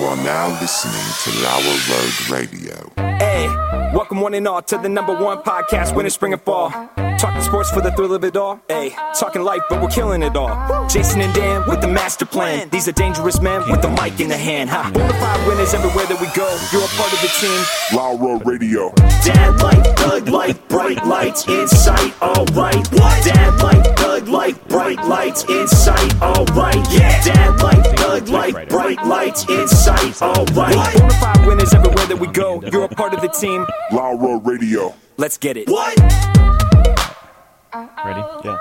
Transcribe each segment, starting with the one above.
are now listening to Lower Road Radio. Hey, welcome one and all to the #1 podcast, winter, spring, and fall. Talking sports for the thrill of it all. Hey, talking life, but we're killing it all. Jason and Dan with the master plan. These are dangerous men with the mic in the hand. Bonafide winners everywhere that we go. You're a part of the team. Lower Road Radio. Dad light, thug light, bright lights in sight. All right. What? Dad light, thug light, bright lights in sight. All right. Yeah. Dad light, thug light, bright lights in sight. All right. Bonafide winners everywhere that we go. You're a part of the team. Lower Road Radio. Let's get it. What? Ready? Yeah.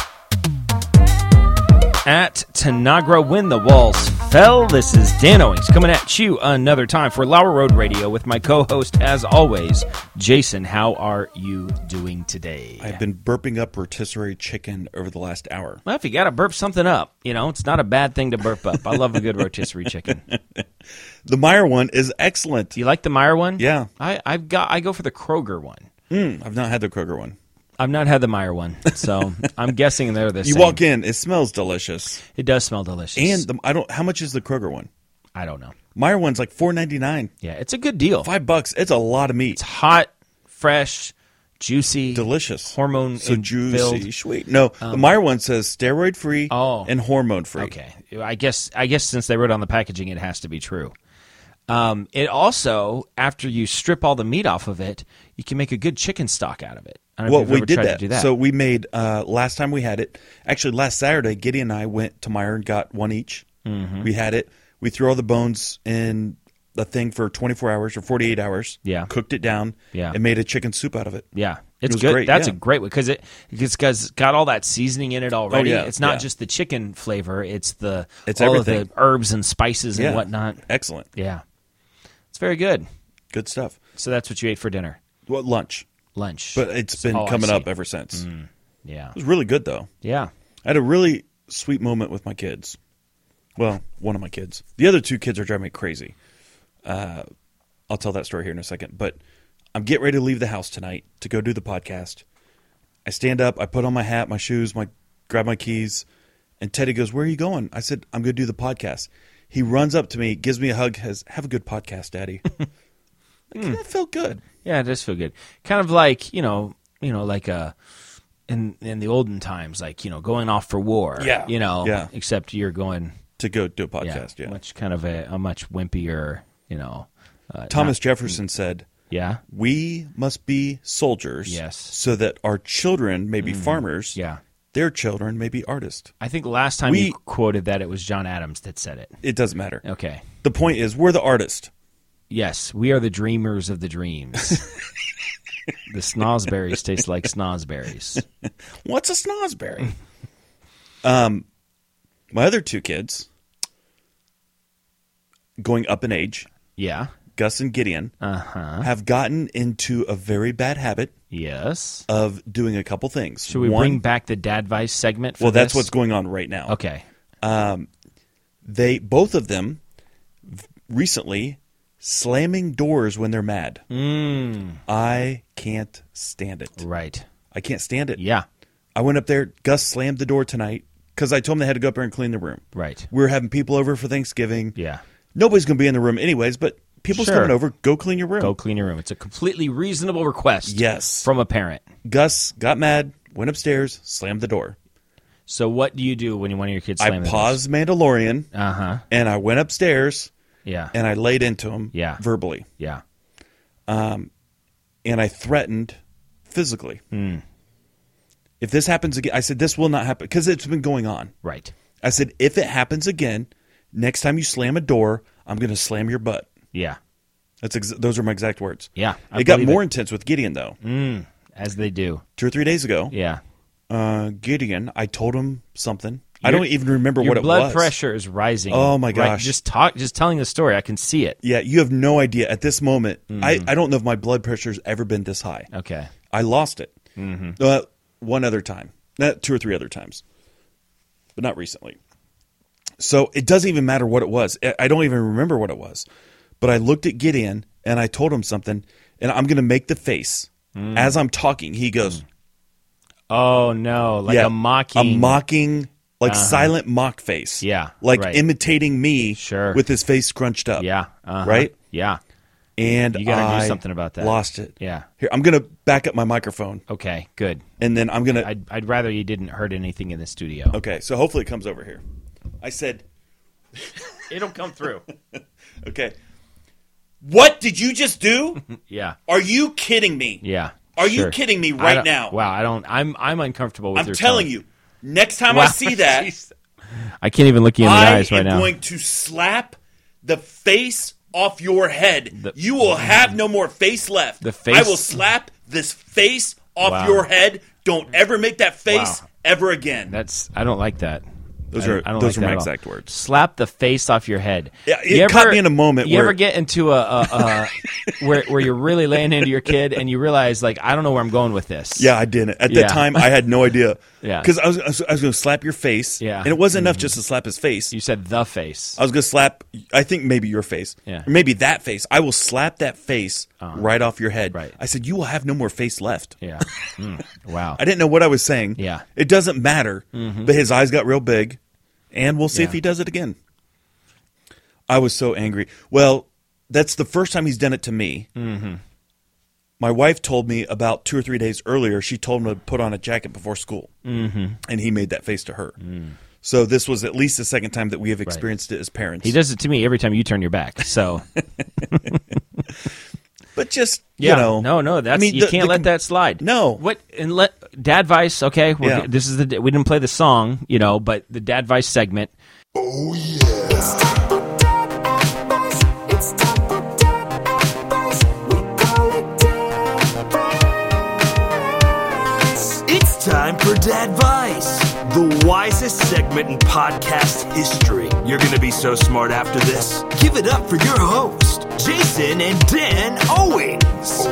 At Tanagra When the Walls Fell, this is Dan Owings coming at you another time for Lower Road Radio with my co-host, as always, Jason. How are you doing today? I've been burping up rotisserie chicken over the last hour. Well, if you got to burp something up, it's not a bad thing to burp up. I love a good rotisserie chicken. The Meyer one is excellent. Do you like the Meyer one? Yeah. I go for the Kroger one. I've not had the Kroger one. I've not had the Meyer one, so I'm guessing they're the same. You walk in, it smells delicious. It does smell delicious. And how much is the Kroger one? I don't know. Meyer one's like $4.99. Yeah, it's a good deal. $5. It's a lot of meat. It's hot, fresh, juicy, delicious, hormone so juicy, filled. sweet. No, the Meyer one says steroid free and hormone free. Okay, I guess since they wrote on the packaging, it has to be true. It also, after you strip all the meat off of it, you can make a good chicken stock out of it. I don't know if you've ever tried to do that. So we made last time we had it. Actually, last Saturday, Gideon and I went to Meyer and got one each. Mm-hmm. We had it. We threw all the bones in the thing for 24 hours or 48 hours. Yeah, cooked it down. Yeah, and made a chicken soup out of it. Yeah, it's good. Great. That's a great one because it's got all that seaseaning in it already. Oh, yeah. It's not just the chicken flavor; it's all everything. of the herbs and spices and whatnot. Excellent. Yeah, it's very good. Good stuff. So that's what you ate for dinner. Well, lunch. But it's been coming up ever since. Yeah. It was really good, though. Yeah. I had a really sweet moment with my kids. Well, one of my kids. The other two kids are driving me crazy. I'll tell that story here in a second. But I'm getting ready to leave the house tonight to go do the podcast. I stand up. I put on my hat, my shoes, grab my keys. And Teddy goes, "Where are you going?" I said, "I'm going to do the podcast." He runs up to me, gives me a hug, says, "Have a good podcast, Daddy." That felt good. Yeah, it does feel good. Kind of like, like in the olden times, like, going off for war. Yeah. Yeah. Except you're going to go do a podcast. Yeah. Much kind of a much wimpier, Thomas Jefferson said, "Yeah, we must be soldiers, yes, so that our children may be farmers, yeah, their children may be artists." I think last time you quoted that, it was John Adams that said it. It doesn't matter. Okay. The point is, we're the artist. Yes, we are the dreamers of the dreams. The snozberries taste like snozberries. What's a snozberry? My other two kids, going up in age, yeah, Gus and Gideon, have gotten into a very bad habit. Yes, of doing a couple things. Should we bring back the Dadvice segment? For that's what's going on right now. Okay, both of them recently slamming doors when they're mad. I can't stand it. Right. I can't stand it. Yeah. I went up there. Gus slammed the door tonight because I told him they had to go up there and clean the room. Right. We were having people over for Thanksgiving. Yeah. Nobody's going to be in the room anyways, but people's coming over. Go clean your room. Go clean your room. It's a completely reasonable request. Yes. From a parent. Gus got mad, went upstairs, slammed the door. So what do you do when one of your kids slams the door? I paused Mandalorian. And I went upstairs. Yeah. And I laid into him verbally. Yeah. And I threatened physically. If this happens again, I said, this will not happen because it's been going on. Right. I said, if it happens again, next time you slam a door, I'm going to slam your butt. Yeah. Those are my exact words. Yeah. It got more intense with Gideon, though. As they do. 2 or 3 days ago. Yeah. Gideon, I told him something. I don't even remember what it was. Your blood pressure is rising. Oh, my gosh. Just telling the story, I can see it. Yeah, you have no idea. At this moment, I don't know if my blood pressure's ever been this high. Okay. I lost it. One other time. 2 or 3 other times. But not recently. So it doesn't even matter what it was. I don't even remember what it was. But I looked at Gideon, and I told him something, and I'm going to make the face. As I'm talking, he goes... Oh, no. Like a mocking... A mocking... like silent mock face. Yeah, like right. imitating me. Sure. With his face scrunched up. Yeah. Right. Yeah. And You gotta do I something about that. Lost it. Yeah. Here, I'm gonna back up my microphone, Okay. Good. and then I'm gonna. I'd rather you didn't hurt anything in the studio. Okay, so hopefully it comes over here. I said, It'll come through. okay. What did you just do? Yeah. Are you kidding me? Yeah. Are you Sure. kidding me I right don't- now? Wow. I'm uncomfortable with I'm your telling tone. you. Next time I Wow. see that, Jeez. I can't even look you in the I eyes right am now. going to slap the face off your head. The- You will have no more face left. The face- I will slap this face off Wow. your head. Don't ever make that face Wow. ever again. I don't like that. Those I are don't those like are that my at all. exact words. Slap the face off your head. Yeah, it caught me in a moment You where- ever get into a where you're really laying into your kid and you realize like I don't know where I'm going with this. Yeah, I didn't. At Yeah. that time, I had no idea. Yeah. Because I was going to slap your face. Yeah. And it wasn't enough just to slap his face. You said the face. I was going to slap, I think maybe your face. Yeah. Or maybe that face. I will slap that face right off your head. Right. I said, you will have no more face left. Yeah. Wow. I didn't know what I was saying. Yeah. It doesn't matter. But his eyes got real big. And we'll see if Yeah. he does it again. I was so angry. Well, that's the first time he's done it to me. Mm-hmm. My wife told me about 2 or 3 days earlier, she told him to put on a jacket before school. Mm-hmm. And he made that face to her. So this was at least the second time that we have experienced it as parents. He does it to me every time you turn your back. So But just, yeah, you know. no, that's I mean, you can't let that slide. No. What and let Dad Vice? Okay, Yeah. this is we didn't play the song, but the Dad Vice segment. It's time for Dad Advice. It's time for Dad Advice. We call it Dad Advice. It's time for Dadvice, the wisest segment in podcast history. You're going to be so smart after this. Give it up for your host, Jason and Dan Owings.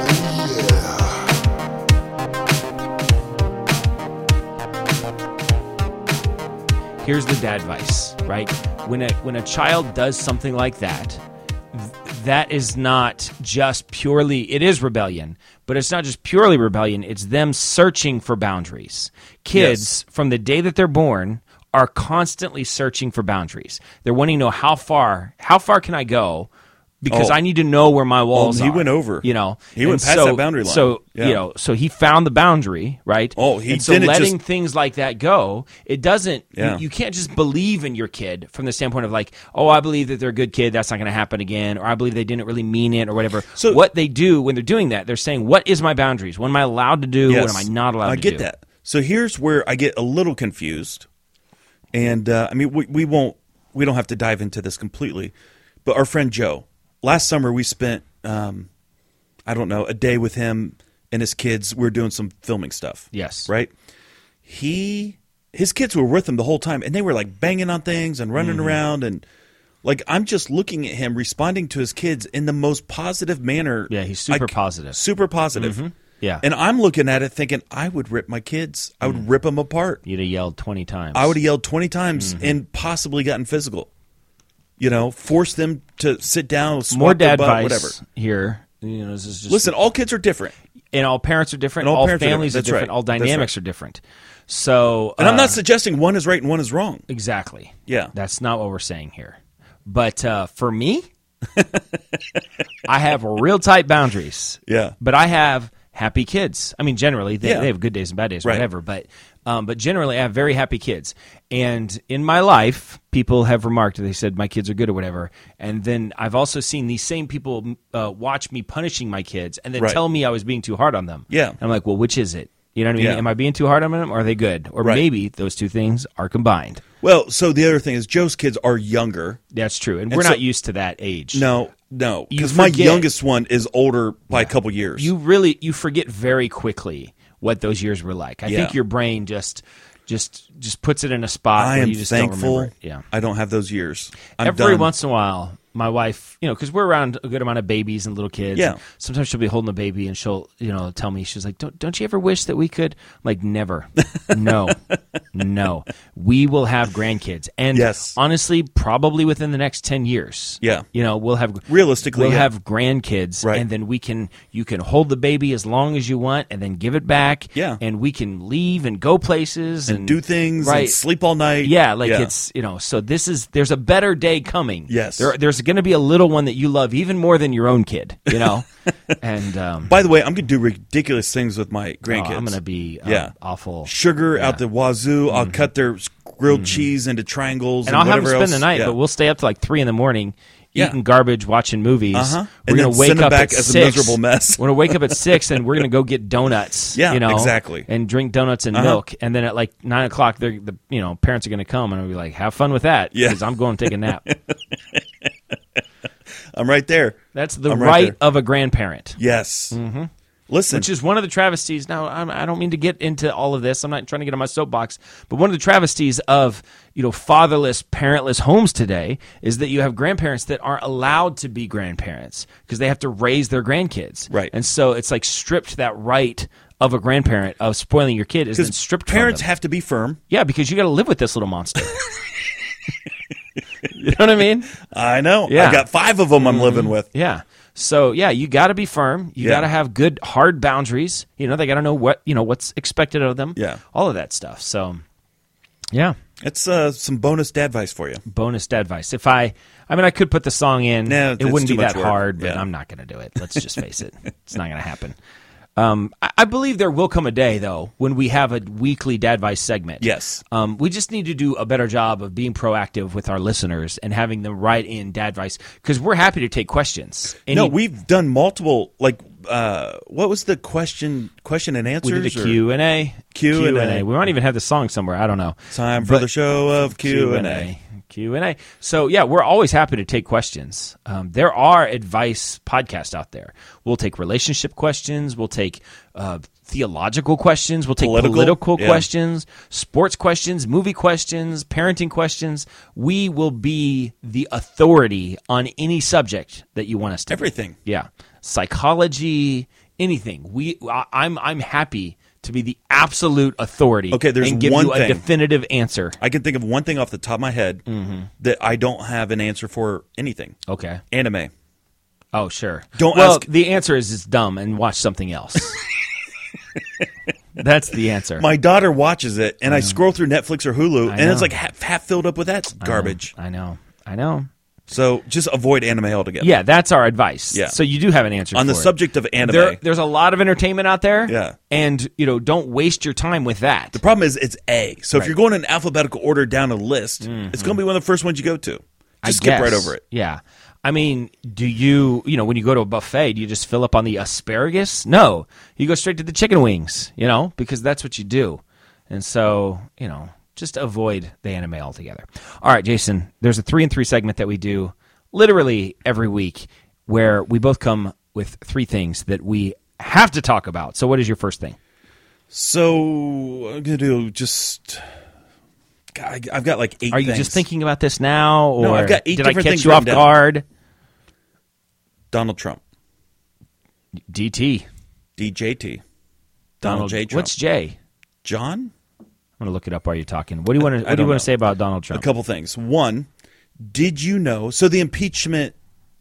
Here's the Dad Vice, right? When a child does something like that, that is not just purely, it is rebellion, but it's not just purely rebellion, it's them searching for boundaries. Kids, from the day that they're born, are constantly searching for boundaries. They're wanting to know how far can I go? Because Oh. I need to know where my walls he are. went over. You know, He went And past that boundary line. So Yeah. so he found the boundary, right? Oh, he and so didn't letting just- things like that go. It doesn't. Yeah. You can't just believe in your kid from the standpoint of like, oh, I believe that they're a good kid. That's not going to happen again, or I believe they didn't really mean it, or whatever. So- what they do when they're doing that, they're saying, what is my boundaries? What am I allowed to do? Yes. What am I not allowed I to do? get that. So here's where I get a little confused. And I mean, we don't have to dive into this completely, but our friend Joe, last summer we spent, I don't know, a day with him and his kids. We were doing some filming stuff. Yes. Right? His kids were with him the whole time, and they were like banging on things and running around, and like I'm just looking at him responding to his kids in the most positive manner. Yeah, he's super positive. Super positive. Yeah. And I'm looking at it thinking, I would rip my kids. I would rip them apart. You'd have yelled 20 times. I would have yelled 20 times and possibly gotten physical. Force them to sit down, More swat their Dad butt, Vice whatever. here. This is just Listen, all kids are different. and all parents are different. And all All parents are families are different. That's different. right. All That's dynamics right. are different. So, And I'm not suggesting one is right and one is wrong. exactly. Yeah. That's not what we're saying here. But for me, I have real tight boundaries. Yeah. But I have happy kids. I mean, generally, they have good days and bad days, Right. whatever. But generally, I have very happy kids. And in my life, people have remarked, they said my kids are good or whatever. And then I've also seen these same people watch me punishing my kids and then Right. tell me I was being too hard on them. Yeah. And I'm like, well, which is it? You know what I mean? Yeah. Am I being too hard on them or are they good? Or Right. maybe those two things are combined. Well, so the other thing is Joe's kids are younger. That's true. And we're so- not used to that age. No, You because my forget. youngest one is older by a couple years. You forget very quickly what those years were like. I Yeah. think your brain just puts it in a spot I where am you just don't thankful remember it. Yeah. I don't have those years. I'm Every done. once in a while, my wife, because we're around a good amount of babies and little kids. Yeah. And sometimes she'll be holding a baby and she'll, tell me, she's like, don't you ever wish that we could? I'm like, never. No. We will have grandkids. And Yes. honestly, probably within the next 10 years. Yeah. We'll have Realistically, we'll yeah. have grandkids. Right. And then you can hold the baby as long as you want and then give it back. Yeah. And we can leave and go places and do things right. and sleep all night. Yeah, it's, so there's a better day coming. Yes. There's going to be a little one that you love even more than your own kid, And By the way, I'm going to do ridiculous things with my grandkids. I'm going to be awful. Sugar out the wazoo. I'll cut their grilled cheese into triangles And and I'll have them whatever spend else. the night, Yeah. but we'll stay up to like 3 a.m, Yeah. eating garbage, watching movies. Uh-huh. We're And going then to wake send them up back at as a 6. miserable mess. We're going to wake up at 6 and we're going to go get donuts. Yeah, exactly. And drink donuts and Uh-huh. milk. And then at like 9 o'clock, the parents are going to come and I'll be like, have fun with that. Yeah. Because I'm going to take a nap. I'm right there. That's the I'm right there. of a grandparent. Yes. Mm-hmm. Listen. Which is one of the travesties. Now, I don't mean to get into all of this. I'm not trying to get on my soapbox. But one of the travesties of fatherless, parentless homes today is that you have grandparents that aren't allowed to be grandparents because they have to raise their grandkids. Right. And so it's like stripped that right of a grandparent of spoiling your kid is then because stripped parents from them. have to be firm. Yeah, because you got to live with this little monster. You know what I mean? I know. Yeah. I got 5 of them I'm living with. Yeah. So yeah, you got to be firm. You Yeah. got to have good, hard boundaries. They got to know what's expected of them. Yeah. All of that stuff. So, yeah. It's some bonus dad advice for you. Bonus dad advice. If I could put the song in. No, it it's wouldn't too be much that work. hard, but Yeah. I'm not going to do it. Let's just face it. It's not going to happen. I believe there will come a day, though, when we have a weekly Dad Advice segment. Yes. We just need to do a better job of being proactive with our listeners and having them write in Dad Advice because we're happy to take questions. No, we've done multiple, what was the question and answers? We did a Q&A. Q&A. We might even have the song somewhere. I don't know. Time for the show of Q&A. Q&A. So, yeah, we're always happy to take questions. There are advice podcasts out there. We'll take relationship questions. We'll take theological questions. We'll take political Yeah. questions, sports questions, movie questions, parenting questions. We will be the authority on any subject that you want us to. Everything. Yeah. Psychology, anything. I'm happy to be the absolute authority. Okay, there's and give one you a thing. definitive answer. I can think of one thing off the top of my head that I don't have an answer for anything. Okay. Anime. Oh, sure. Don't well, ask- the answer is it's dumb and watch something else. That's the answer. My daughter watches it, and I scroll through Netflix or Hulu, and know. it's like half filled up with that garbage. I know. So just avoid anime altogether. Yeah, that's our advice. Yeah. So you do have an answer On the for it. subject of anime, There's a lot of entertainment out there. Yeah. And, don't waste your time with that. the problem is it's A. So if Right. you're going in alphabetical order down a list, it's going to be one of the first ones you go to. Just skip right over it. Yeah. I mean, do you, when you go to a buffet, do you just fill up on the asparagus? No. You go straight to the chicken wings, because that's what you do. And so, just avoid the anime altogether. All right, Jason, there's a 3 and 3 segment that we do literally every week where we both come with 3 things that we have to talk about. So what is your first thing? So I'm going to do just... God, I've got like 8 Are you things. just thinking about this now, or No, I've got 8 did I different catch things you off written down. guard? Donald Trump. DT. DJT. Donald J. Trump. What's J? John? I'm going to look it up while you're talking. What do you want to don't know. say about Donald A Trump? couple things. One, did you know? So the impeachment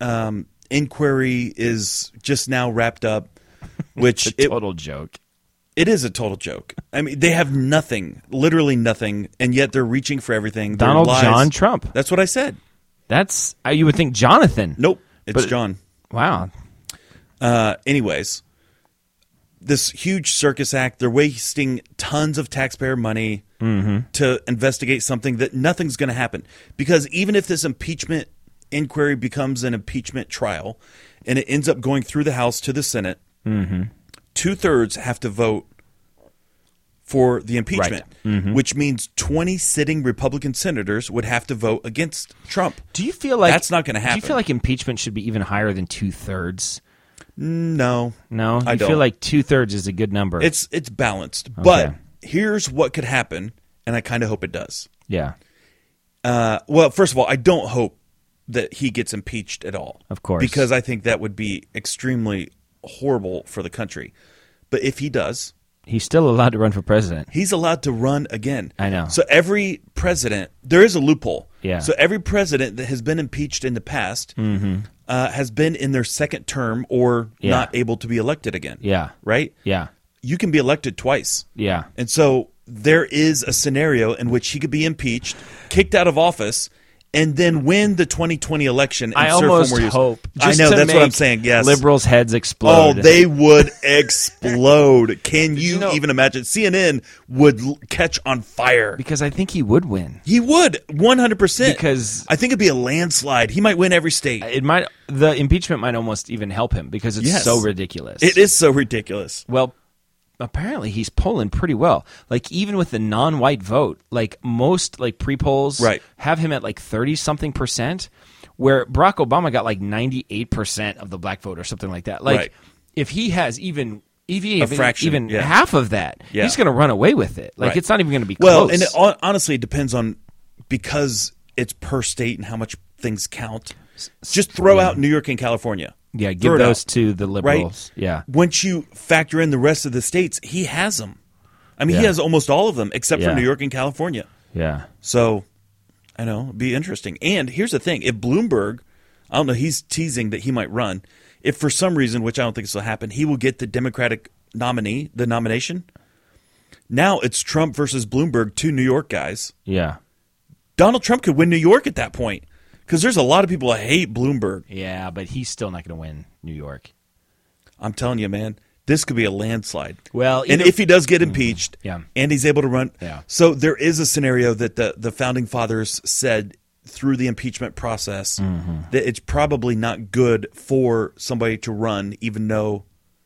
inquiry is just now wrapped up, which It's a total joke. it is a total joke. I mean, they have nothing, literally nothing, and yet they're reaching for everything. Their Donald lies- John Trump. That's what I said. That's you would think Jonathan. Nope, it's But- John. Wow. Anyways, this huge circus act, they're wasting tons of taxpayer money to investigate something that nothing's going to happen. Because even if this impeachment inquiry becomes an impeachment trial and it ends up going through the House to the Senate, 2/3 have to vote for the impeachment, which means 20 sitting Republican senators would have to vote against Trump. Do you feel like That's not gonna Do you happen. feel like impeachment should be even higher than 2/3? No. No, I you don't. feel like 2/3 is a good number. It's balanced. But here's what could happen, and I kind of hope it does. yeah. Well, first of all, I don't hope that he gets impeached at all. Of course. Because I think that would be extremely horrible for the country. But if he does, He's still allowed to run for president. he's allowed to run again. I know. So every president, there is a loophole. Yeah. So every president that has been impeached in the past has been in their second term or Yeah. not able to be elected again. Yeah. Right? Yeah. You can be elected twice. Yeah. And so there is a scenario in which he could be impeached, kicked out of office, and then win the 2020 election. And I serve almost 4 more years. hope. I just know, to that's what I'm make saying. Yes. Liberals' heads Oh, explode. they would explode. Can you, know- even imagine? CNN would catch on fire. Because I think he would win. He would, 100%. Because- I think it'd be a landslide. He might win every state. The impeachment might almost even help him because it's Yes. so ridiculous. It is so ridiculous. Well, apparently he's polling pretty well. Like even with the non-white vote, like most like pre-polls Right. have him at like 30-something%, where Barack Obama got like 98% of the black vote or something like that. Like Right. if he has even fraction, even yeah. half of that, Yeah. he's going to run away with it. Like Right. it's not even going to be Well, close. and honestly, it depends on, because it's per state and how much things count. Just throw out New York and California. yeah, Throw give it those out, to the right? liberals. Yeah. Once you factor in the rest of the states, he has them. I mean, he Yeah. has almost all of them except Yeah. for New York and California. Yeah. So, I know, it'd be interesting. And here's the thing. If Bloomberg, I don't know, he's teasing that he might run. If for some reason, which I don't think this will happen, he will get the Democratic nomination. Now it's Trump versus Bloomberg, two New York guys. Yeah. Donald Trump could win New York at that point because there's a lot of people that hate Bloomberg. Yeah, but he's still not going to win New York. I'm telling you, man, this could be a landslide. Well, and either- if he does get impeached, Yeah. and he's able to run, Yeah. so there is a scenario that the founding fathers said through the impeachment process that it's probably not good for somebody to run, even though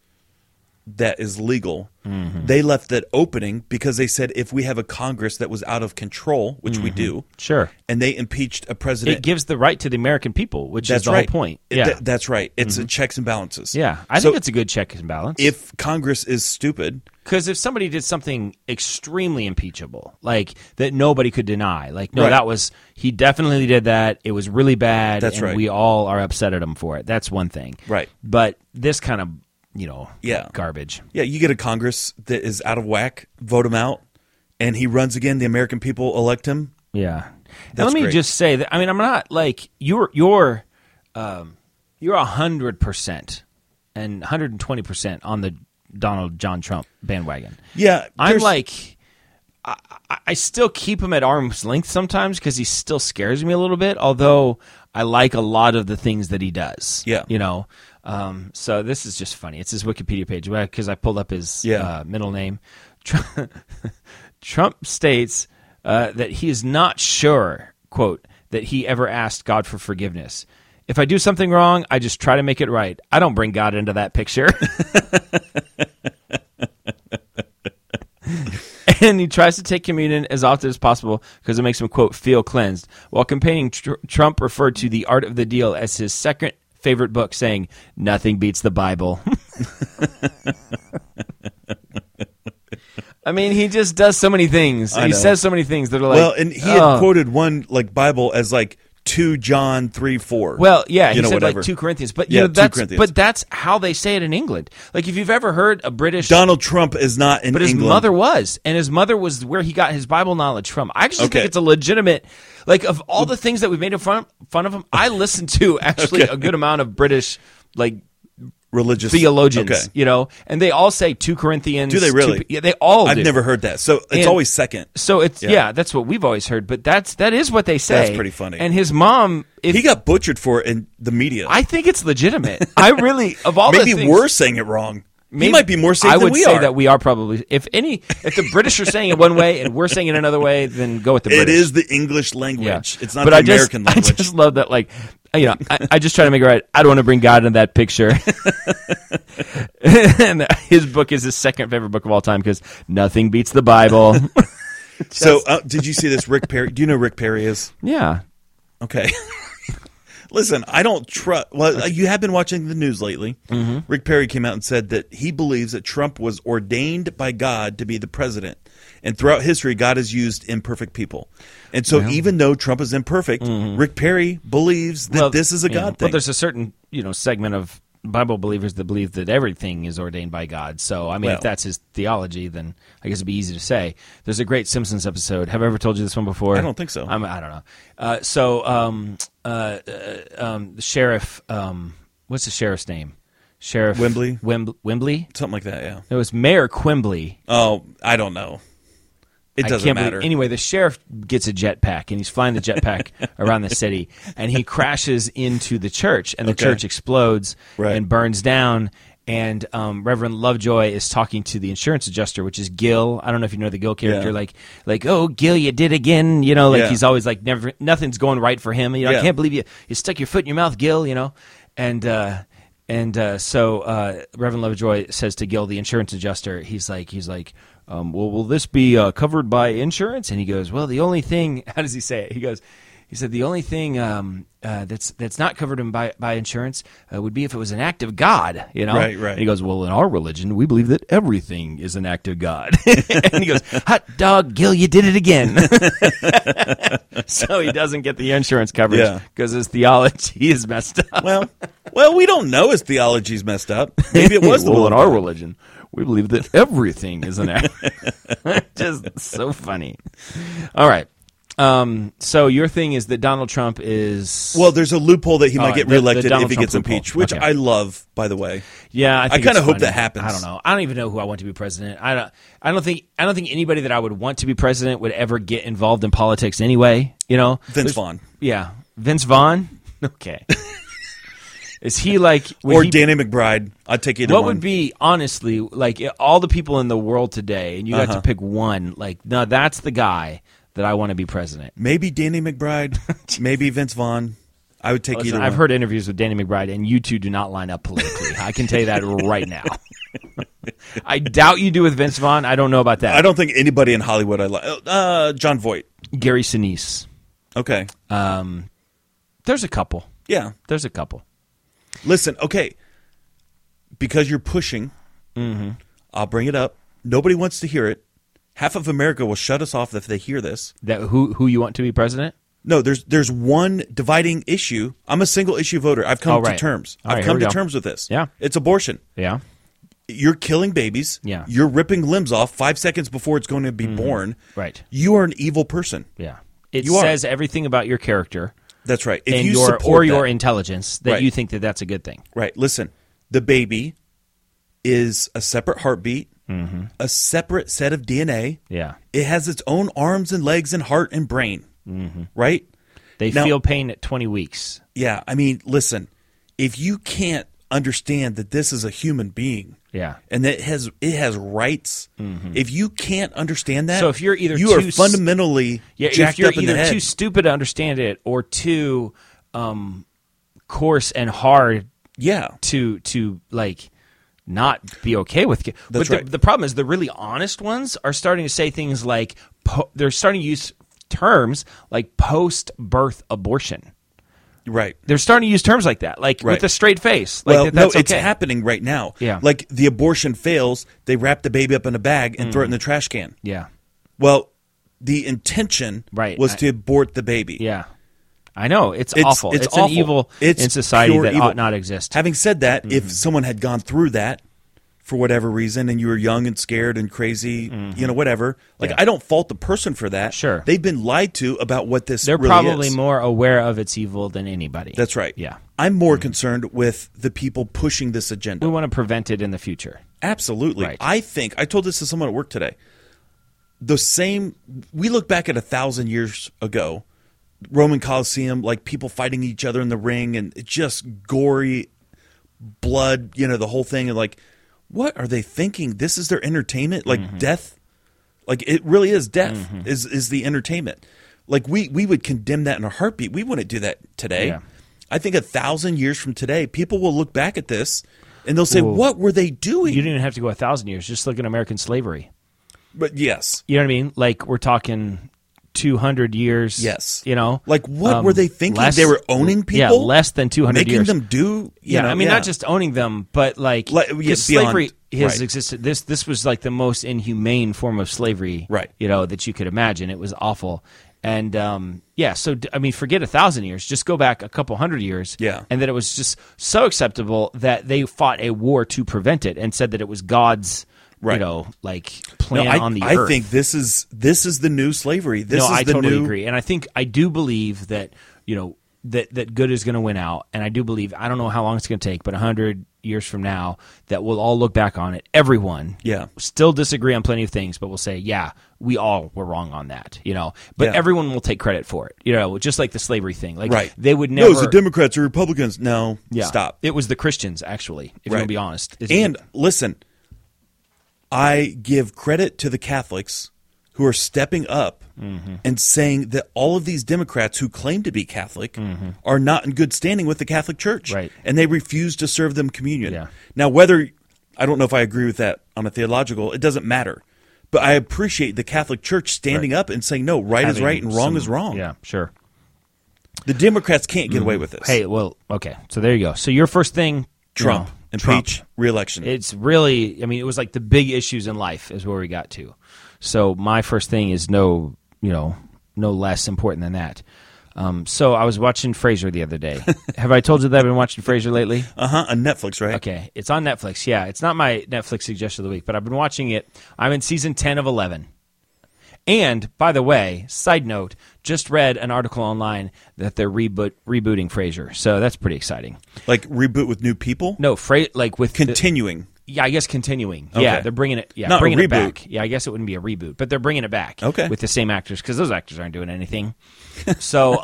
that is legal. They left that opening because they said if we have a Congress that was out of control, which we do, Sure. and they impeached a president, It gives the right to the American people, which that's is the right. whole point. It- Yeah. that's right. It's a checks and balances. Yeah, I So think it's a good check and balance. if Congress is stupid, Because if somebody did something extremely impeachable, like that nobody could deny, like, no, Right. that was, he definitely did that. It was really bad. That's and right. we all are upset at him for it. That's one thing. Right. But this kind of, Yeah. garbage. yeah, you get a Congress that is out of whack, vote him out, and he runs again. The American people elect him. Yeah. And That's let me great. just say that, I mean, I'm not like, you're 100% and 120% on the Donald John Trump bandwagon. Yeah, I'm there's- like, I still keep him at arm's length sometimes because he still scares me a little bit. Although I like a lot of the things that he does. Yeah. So this is just funny. It's his Wikipedia page because I pulled up his Yeah. middle name. Trump states that he is not sure, quote, that he ever asked God for forgiveness. If I do something wrong, I just try to make it right. I don't bring God into that picture. And he tries to take communion as often as possible because it makes him, quote, feel cleansed. While campaigning, Trump referred to The Art of the Deal as his second favorite book, saying, nothing beats the Bible. I mean, he just does so many things. I He know. says so many things that are like, well, and he had oh. quoted one like Bible as like 2 John 3:4. Well, yeah, he said whatever. like 2 Corinthians, but Yeah, 2 that's Corinthians. that's how they say it in England. Like if you've ever heard a British, Donald Trump is not in but his England. mother was, and his mother was where he got his Bible knowledge from. I actually Okay. think it's a legitimate, like of all the things that we've made fun of him, I listen to actually a good amount of British like religious theologians, Okay. and they all say 2 Corinthians. Do they really? Yeah, they all I've do. never heard that. So it's And- always second. So it's Yeah. yeah, that's what we've always heard. But that is what they say. That's pretty funny. And his mom, if He got butchered for it in the media. I think it's legitimate. I really of all Maybe the things, we're saying it wrong. maybe- he might be more saved I than would we say are. that we are probably. If the British are saying it one way and we're saying it another way, then go with the It British. is the English language. Yeah. It's not But the I just, American language. I just love that. Like, I just try to make it right. I don't want to bring God in that picture. And his book is his second favorite book of all time because nothing beats the Bible. So did you see this Rick Perry? Do you know who Rick Perry is? Yeah. Okay. Listen, I don't trust. Well, you have been watching the news lately. Rick Perry came out and said that he believes that Trump was ordained by God to be the president, And throughout history, God has used imperfect people. And so even though Trump is imperfect, Rick Perry believes that this is a God thing. Well, there's a certain segment of Bible believers that believe that everything is ordained by God. So, I mean, if that's his theology, then I guess it'd be easy to say. There's a great Simpsons episode. Have I ever told you this one before? I don't think so. I don't know. The sheriff, what's the sheriff's name? Sheriff Wembley? Wembley? Something like that, yeah. It was Mayor Quimbley. Oh, I don't know. It doesn't matter. Anyway, the sheriff gets a jetpack, and he's flying the jetpack around the city, and he crashes into the church, and the church explodes and burns down. And Reverend Lovejoy is talking to the insurance adjuster, which is Gil. I don't know if you know the Gil character. Like, oh, Gil, you did again. He's always like, nothing's going right for him. I can't believe you stuck your foot in your mouth, Gil. So Reverend Lovejoy says to Gil, the insurance adjuster, he's like, well, will this be covered by insurance? And he goes, well, the only thing, how does he say it? He said the only thing that's not covered by insurance would be if it was an act of God, Right. And he goes, well, in our religion, we believe that everything is an act of God. And he goes, hot dog, Gil, you did it again. So he doesn't get the insurance coverage because his theology is messed up. Well, we don't know his theology's messed up. Maybe it was the well, will in of our God. religion, we believe that everything is an act. Just so funny. All right. So your thing is that Donald Trump is... Well, there's a loophole that he might get the reelected Donald if he Trump gets loophole. impeached, which Okay. I love, by the way. Yeah, I kind of hope funny. that happens. I don't know. I don't even know who I want to be president. I don't think anybody that I would want to be president would ever get involved in politics anyway. Vince Vaughn. Yeah, Vince Vaughn. Okay. Is he like... Or Danny McBride. I'd take either What one. would be, honestly, like all the people in the world today, and you got to pick one, like, no, that's the guy that I want to be president. Maybe Danny McBride. Maybe Vince Vaughn. I would take either one. I've heard interviews with Danny McBride, and you two do not line up politically. I can tell you that right now. I doubt you do with Vince Vaughn. I don't know about that. I don't think anybody in Hollywood I like. John Voight. Gary Sinise. Okay. There's a couple. Yeah. There's a couple. Listen, okay. Because you're pushing, I'll bring it up. Nobody wants to hear it. Half of America will shut us off if they hear this. That who you want to be president? No, there's one dividing issue. I'm a single issue voter. I've come to right. terms. All right, I've here come we to go. terms with this. Yeah. It's abortion. Yeah. You're killing babies. Yeah. You're ripping limbs off 5 seconds before it's going to be born. Right. You are an evil person. Yeah. It You are. says everything about your character That's right. If and you your support your that- intelligence that Right. you think that that's a good thing. Right. Listen, the baby is a separate heartbeat, a separate set of DNA. Yeah. It has its own arms and legs and heart and brain. Right? They Now- feel pain at 20 weeks. Yeah. I mean, listen, if you can't understand that this is a human being, Yeah. and that it has rights, if you can't understand that, So if you're either you are too fundamentally Yeah, jacked if you're up in the either head. too stupid to understand it or too coarse and hard Yeah. to like not be okay with it. That's but right. the problem is the really honest ones are starting to say things like they're starting to use terms like post-birth abortion. Right. They're starting to use terms like that, like Right. with a straight face. Like Well, that's no, it's okay. happening right now. Yeah. Like the abortion fails, they wrap the baby up in a bag and throw it in the trash can. Yeah, Well, the intention Right. was to abort the baby. yeah. I know it's It's- awful. it's It's an awful. evil It's in society pure that evil. ought not exist. Having said that, if someone had gone through that for whatever reason and you were young and scared and crazy, whatever, like Yeah. I don't fault the person for that. Sure. They've been lied to about what this They're really probably is. more aware of its evil than anybody. That's right. Yeah. I'm more concerned with the people pushing this agenda. We want to prevent it in the future. Absolutely. Right. I told this to someone at work today. We look back at 1,000 years ago, Roman Colosseum, like people fighting each other in the ring and it's just gory blood, the whole thing. And like, what are they thinking? This is their entertainment? Like death? Like it really is death is the entertainment. Like we would condemn that in a heartbeat. We wouldn't do that today. Yeah. I think 1,000 years from today, people will look back at this and they'll say, Well, what were they doing? You didn't even have to go 1,000 years. Just look at American slavery. But yes. You know what I mean? Like we're talking 200 years. Yes. You know? Like, what were they thinking? less- They were owning people? Yeah, less than 200 making years. them do, you know, I mean, not just owning them, but like, Like, yeah, 'cause beyond- slavery has right. existed. This was like the most inhumane form of slavery, Right. You know, that you could imagine. It was awful. And so I mean, forget 1,000 years. Just go back a couple hundred years, Yeah. and that it was just so acceptable that they fought a war to prevent it, and said that it was God's, Right. you know, like No, plan on the I earth. think this is the new slavery. This No, is I the totally new, agree, and I do believe that, you know, that good is going to win out, and I do believe, I don't know how long it's going to take, but 100 years from now, that we'll all look back on it. Everyone, Yeah. still disagree on plenty of things, but we'll say, yeah, we all were wrong on that, you know. But Yeah. everyone will take credit for it, you know, just like the slavery thing. Like, Right. they would No, never. it's the Democrats or Republicans. No, Yeah. stop. It was the Christians, actually, if you Right. want to be honest. And listen, I give credit to the Catholics who are stepping up Mm-hmm. and saying that all of these Democrats who claim to be Catholic are not in good standing with the Catholic Church. Mm-hmm. Right. And they refuse to serve them communion. Yeah. Now, whether, I don't know if I agree with that on a theological, it doesn't matter. But I appreciate the Catholic Church standing up and saying, no, right is having right and wrong some- is wrong. Yeah, sure. The Democrats can't get away with this. Hey, well, okay, so there you go. So your first thing, Trump, you know, impeach, Trump. re-election. It's really, I mean, it was like the big issues in life is where we got to. So my first thing is no less important than that. So I was watching Frasier the other day. Have I told you that I've been watching Frasier lately? On Netflix, right? Okay, it's on Netflix. Yeah, it's not my Netflix suggestion of the week, but I've been watching it. I'm in season 10 of 11. And, by the way, side note, just read an article online that they're rebooting Frasier. So that's pretty exciting. Like reboot with new people? No, like with Continuing. Yeah, I guess continuing. Okay. Yeah, they're bringing it. Yeah, Not a bringing it reboot. back. Yeah, I guess it wouldn't be a reboot, but they're bringing it back. Okay. With the same actors because those actors aren't doing anything. So,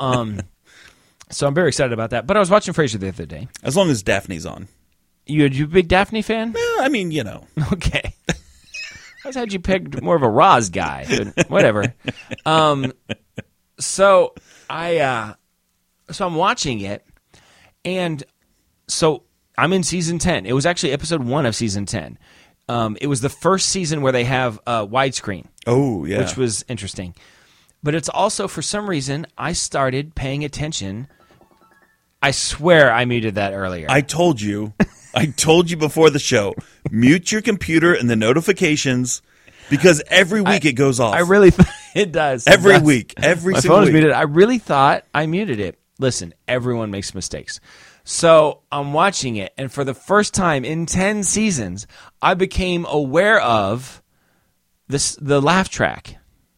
so I'm very excited about that. But I was watching Frasier the other day. As long as Daphne's on. You a big Daphne fan? I mean, you know. Okay. I was had you pegged more of a Roz guy, but whatever. So I'm watching it, and so I'm in season 10. It was actually episode 1 of season 10. It was the first season where they have widescreen, Oh, yeah. which was interesting. But it's also, for some reason, I started paying attention. I swear I muted that earlier. I told you before the show, mute your computer and the notifications because every week it goes off. I really it does. It Every does. week. Every My single phone is week. muted. I really thought I muted it. Listen, everyone makes mistakes. So I'm watching it, and for the first time in 10 seasons, I became aware of the laugh track.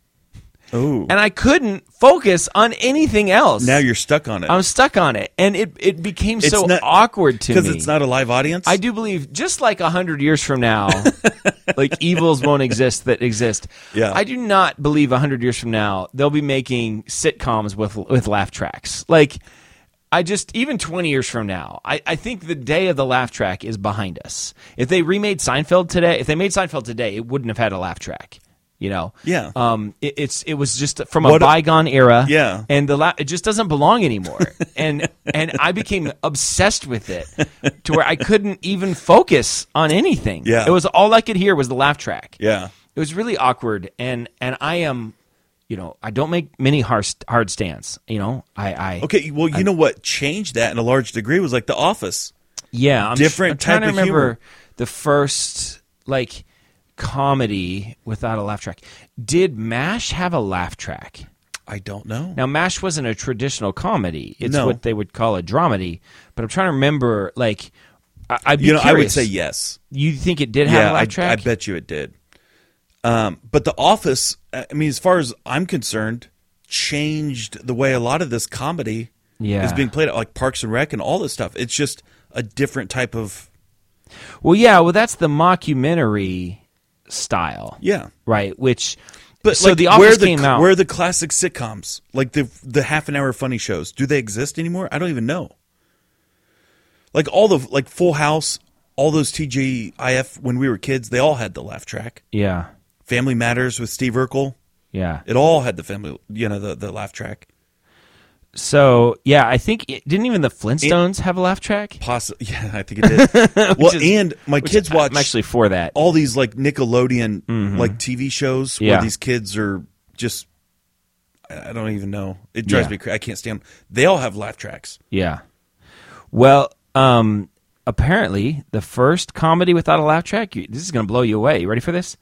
Oh. And I couldn't focus on anything else. Now you're stuck on it. I'm stuck on it. And it became It's so not- awkward to me. Because it's not a live audience? I do believe, just like 100 years from now, like evils won't exist that exist. Yeah. I do not believe 100 years from now they'll be making sitcoms with laugh tracks. Like, even 20 years from now, I think the day of the laugh track is behind us. If they made Seinfeld today, it wouldn't have had a laugh track. You know, Yeah. It was just from a What a- bygone era. Yeah. and it just doesn't belong anymore. and I became obsessed with it to where I couldn't even focus on anything. Yeah. It was all I could hear was the laugh track. Yeah. It was really awkward, and I am, you know, I don't make many hard stands. You know, I Okay, well, you know what changed that in a large degree was like The Office. yeah, I'm Different I'm trying type to of remember humor. the first like comedy without a laugh track. Did MASH have a laugh track? I don't know. Now, MASH wasn't a traditional comedy. It's No. what they would call a dramedy. But I'm trying to remember, like, I'd be curious. I would say yes. You think it did have a laugh I track? bet you it did. But The Office, I mean, as far as I'm concerned, changed the way a lot of this comedy Yeah. is being played out, like Parks and Rec and all this stuff. It's just a different type of Well, yeah. Well, that's the mockumentary style. yeah. Right, which... But so like, The Office came out... Where are the classic sitcoms, like the half an hour funny shows? Do they exist anymore? I don't even know. Like all the like Full House, all those TGIF when we were kids, they all had the laugh track. Yeah, Family Matters with Steve Urkel, yeah. it all had the family, the laugh track. So, yeah, I think... didn't even the Flintstones have a laugh track? Yeah, I think it did. Well, is- and my kids watch I'm actually for that. all these like Nickelodeon like TV shows Yeah. where these kids are just I don't even know. It drives me crazy. I can't stand them. They all have laugh tracks. Yeah. Well, apparently, the first comedy without a laugh track, this is going to blow you away. You ready for this?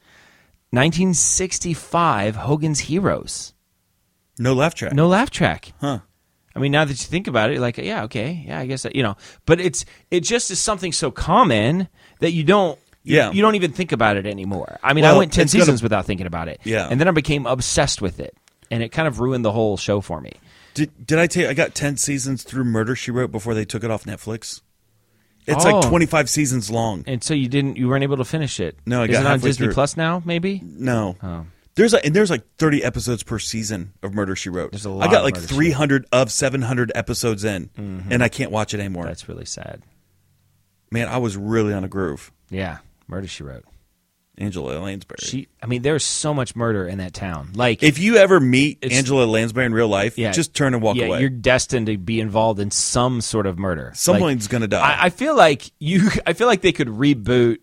1965, Hogan's Heroes. No laugh track. No laugh track. Huh. I mean, now that you think about it, you're like, yeah, okay, yeah, I guess that, But it just is something so common that you don't even think about it anymore. I mean, I went 10 seasons without thinking about it. Yeah. And then I became obsessed with it, and it kind of ruined the whole show for me. Did I tell you I got 10 seasons through Murder, She Wrote before they took it off Netflix? It's like 25 seasons long. And so you weren't able to finish it. No, I got Is it on halfway Disney through. Plus now, maybe? No. Oh. There's like 30 episodes per season of Murder, She Wrote. There's a lot I got of like Murder, She 300 of 700 episodes in, and I can't watch it anymore. That's really sad. Man, I was really on a groove. Yeah, Murder, She Wrote. Angela Lansbury. There's so much murder in that town. Like, If you ever meet Angela Lansbury in real life, just turn and walk away. You're destined to be involved in some sort of murder. Someone's gonna die. I feel like they could reboot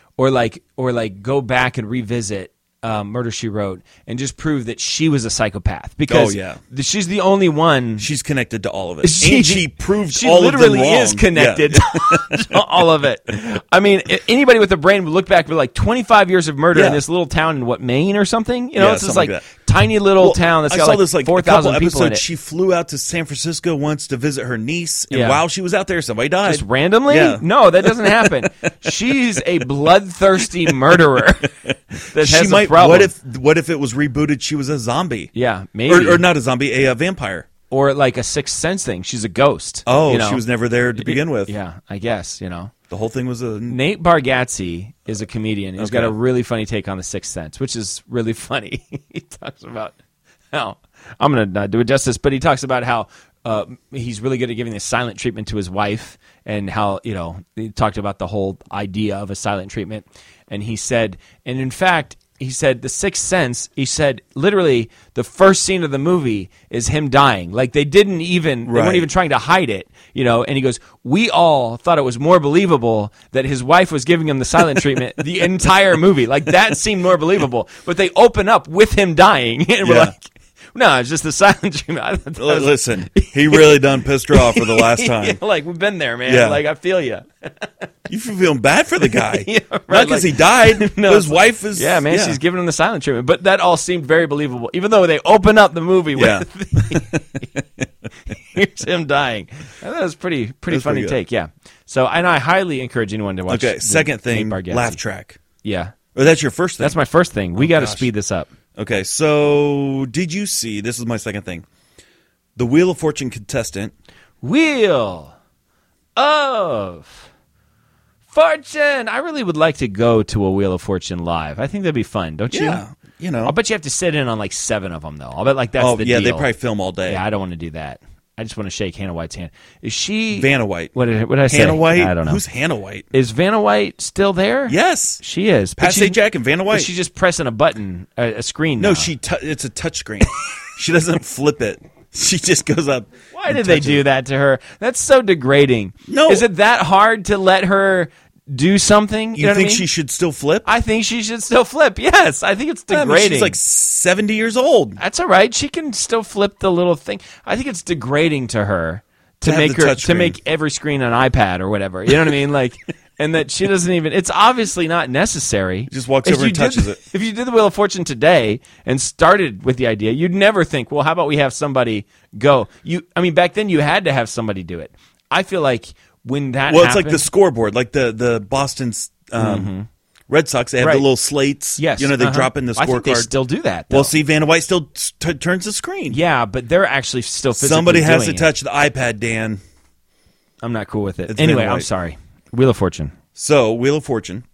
or go back and revisit Murder, She Wrote and just prove that she was a psychopath because she's the only one. She's connected to all of it. And she proved she all of them literally wrong. is connected to all of it. I mean, anybody with a brain would look back with like 25 years of murder in this little town in Maine or something. It's just like that. tiny little town that's I got saw like this like 4,000 a couple people in episodes. it. She flew out to San Francisco once to visit her niece, and Yeah. while she was out there, somebody died. Just randomly? Yeah. No, that doesn't happen. She's a bloodthirsty murderer that has a problem. What if it was rebooted? She was a zombie. Yeah, maybe. Or not a zombie, a vampire. Or like a Sixth Sense thing. She's a ghost. Oh, she was never there to begin with. Yeah, I guess, The whole thing was a... Nate Bargatze is a comedian. He's got Okay. a really funny take on the Sixth Sense, which is really funny. He talks about how... I'm going to not do it justice, but he talks about how he's really good at giving the silent treatment to his wife and how, he talked about the whole idea of a silent treatment. And he said, and in fact... He said, The Sixth Sense, he said, literally, the first scene of the movie is him dying. Like, they weren't even trying to hide it, and he goes, we all thought it was more believable that his wife was giving him the silent treatment the entire movie. Like, that seemed more believable. But they open up with him dying, and we're like, no, it's just the silent treatment. Listen, he really done pissed her off for the last time. Like, we've been there, man. Yeah. Like, I feel you. You feel feeling bad for the guy. Yeah, right, Not because like- he died. No, but his wife is... Yeah, man, she's giving him the silent treatment. But that all seemed very believable, even though they open up the movie with here's him dying. That was pretty That's funny pretty good. take, yeah. So, and I highly encourage anyone to watch Okay, the second thing, Nate Bargatze. laugh track. Yeah. Or that's your first thing? That's my first thing. We got to gosh. speed this up. Okay, so did you see... This is my second thing. The Wheel of Fortune contestant... Wheel of Fortune. I really would like to go to a Wheel of Fortune live. I think that'd be fun, don't you? Yeah, I'll bet you have to sit in on like 7 of them, though. I'll bet like that's the yeah, deal. they probably film all day. Yeah, I don't want to do that. I just want to shake Hannah White's hand. Is she Vanna White. What did I say? Hannah White? I don't know. Who's Hannah White? Is Vanna White still there? Yes. She is. Pat Sajak and Vanna White. But she's just pressing a button, a screen. No, now. it's a touch screen. She doesn't flip it. She just goes up. Why did they do that to her? That's so degrading. No. Is it that hard to let her do something? You know what think I mean? she should still flip? I think she should still flip. Yes, I think it's I mean, degrading. she's like 70 years old. That's all right. She can still flip the little thing. I think it's degrading to her to have make the her touch to screen. make every screen an iPad or whatever. You know what I mean? Like, and that she doesn't even. It's obviously not necessary. Just walks If over and you did- touches it. If you did the Wheel of Fortune today and started with the idea, you'd never think, well, how about we have somebody go? I mean, back then you had to have somebody do it. I feel like when that Well, it's happened, like the scoreboard, like the Boston Red Sox. They have Right. the little slates. yes, they drop in the I think they scorecard. still do that. Though. Well, see, Vanna White still turns the screen. yeah, but they're actually still physically Somebody has to doing it. touch the iPad, Dan. I'm not cool with it. It's Anyway, Vanna I'm White. sorry. Wheel of Fortune. So, Wheel of Fortune,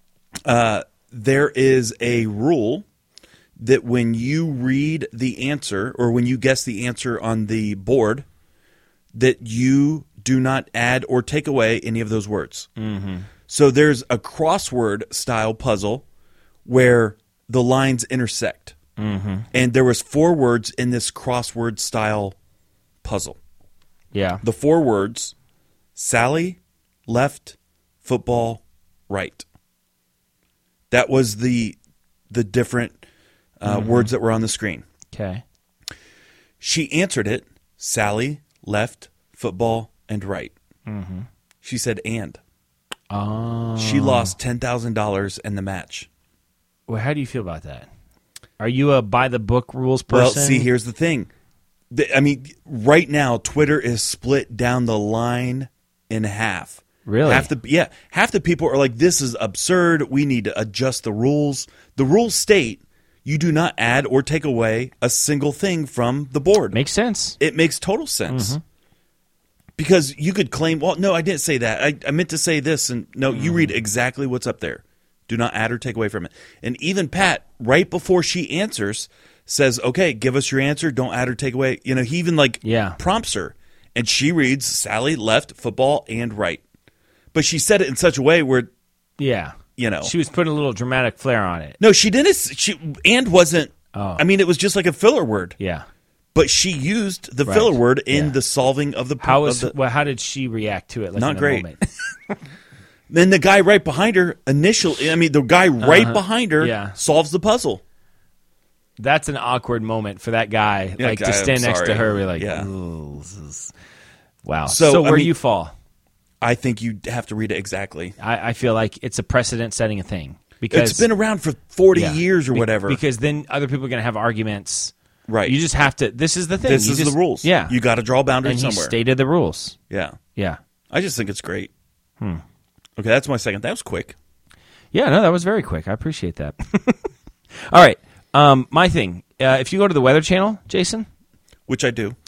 there is a rule that when you read the answer or when you guess the answer on the board, that you do not add or take away any of those words. Mm-hmm. So there's a crossword style puzzle where the lines intersect. Mm-hmm. And there was 4 words in this crossword style puzzle. Yeah. The 4 words: Sally, left, football, right. That was the different words that were on the screen. Okay. She answered it, Sally, left, football, and right. Mm-hmm. She said, and. Oh. She lost $10,000 in the match. Well, how do you feel about that? Are you a by-the-book rules person? Well, see, here's the thing. I mean, right now, Twitter is split down the line in half. Really? Half the people are like, this is absurd. We need to adjust the rules. The rules state you do not add or take away a single thing from the board. Makes sense. It makes total sense. Mm-hmm. Because you could claim, well, no, I didn't say that. I meant to say this. And no, you read exactly what's up there. Do not add or take away from it. And even Pat, right before she answers, says, okay, give us your answer. Don't add or take away. You know, he even prompts her. And she reads Sally, left, football, and right. But she said it in such a way where, you know. She was putting a little dramatic flair on it. No, she didn't. And wasn't. Oh. I mean, it was just like a filler word. Yeah. But she used the Right. filler word in the solving of the. How did she react to it? Like, Not in the great. moment? Then the guy right behind her right behind her solves the puzzle. That's an awkward moment for that guy. Yeah, to stand I'm next to sorry. her, we're like, Yeah. "Ooh, this is wow." So, So I where mean- you fall? I think you have to read it exactly. I feel like it's a precedent-setting thing because It's been around for 40 Yeah. years or whatever. Because then other people are going to have arguments. Right. You just have to. This is the thing. This You is just- the rules. Yeah. You got to draw boundaries and he somewhere. stated the rules. Yeah. Yeah. I just think it's great. Okay, that's my second. That was quick. Yeah. No, that was very quick. I appreciate that. All right. My thing. If you go to the Weather Channel, Jason, Which I do.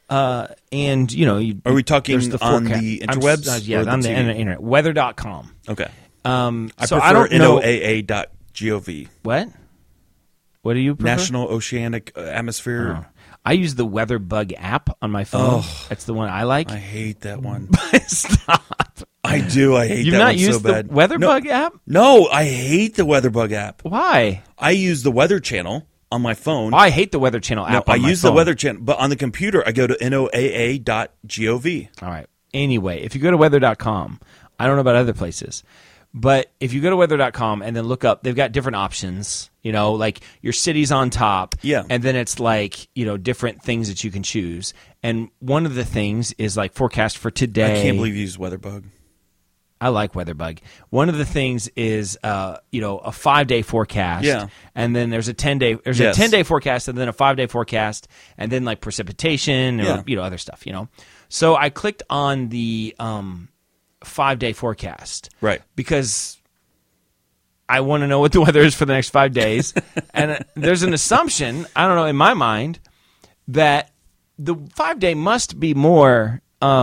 and you know, Are we talking there's the on forecast. the interwebs? Yeah, or on the TV? internet. Weather.com. Okay. I prefer I don't know NOAA.gov. what. What do you prefer? National Oceanic Atmosphere. I use the WeatherBug app on my phone. That's the one I like. I hate that one. Stop. I do. I hate You've that not one so used the bad. WeatherBug app? No, I hate the WeatherBug app. Why? I use the Weather Channel on my phone. I hate the Weather Channel app. I on my use phone. the Weather Channel, but on the computer, I go to NOAA.gov. All right. Anyway, if you go to weather.com, I don't know about other places, but if you go to weather.com and then look up, they've got different options, you know, like your city's on top. Yeah. And then it's like, you know, different things that you can choose. And one of the things is like forecast for today. I can't believe you use WeatherBug. I like WeatherBug. One of the things is, you know, a 5-day forecast. Yeah. And then there's a 10-day, a 10-day forecast, and then a 5-day forecast, and then like precipitation or Yeah. you know, other stuff. You know, so I clicked on the 5-day forecast, Right. Because I want to know what the weather is for the next 5 days, and there's an assumption, I don't know, in my mind, that the 5-day must be more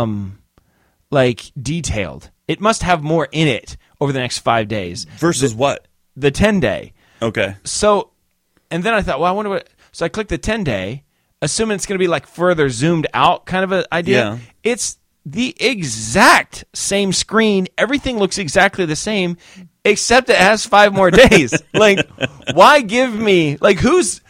like detailed. It must have more in it over the next 5 days. Versus what? The 10-day. Okay. So, and then I thought, well, I wonder what. So I clicked the 10-day, assuming it's going to be like further zoomed out kind of an idea. Yeah. It's the exact same screen. Everything looks exactly the same, except it has 5 more days. Like, why give me like who's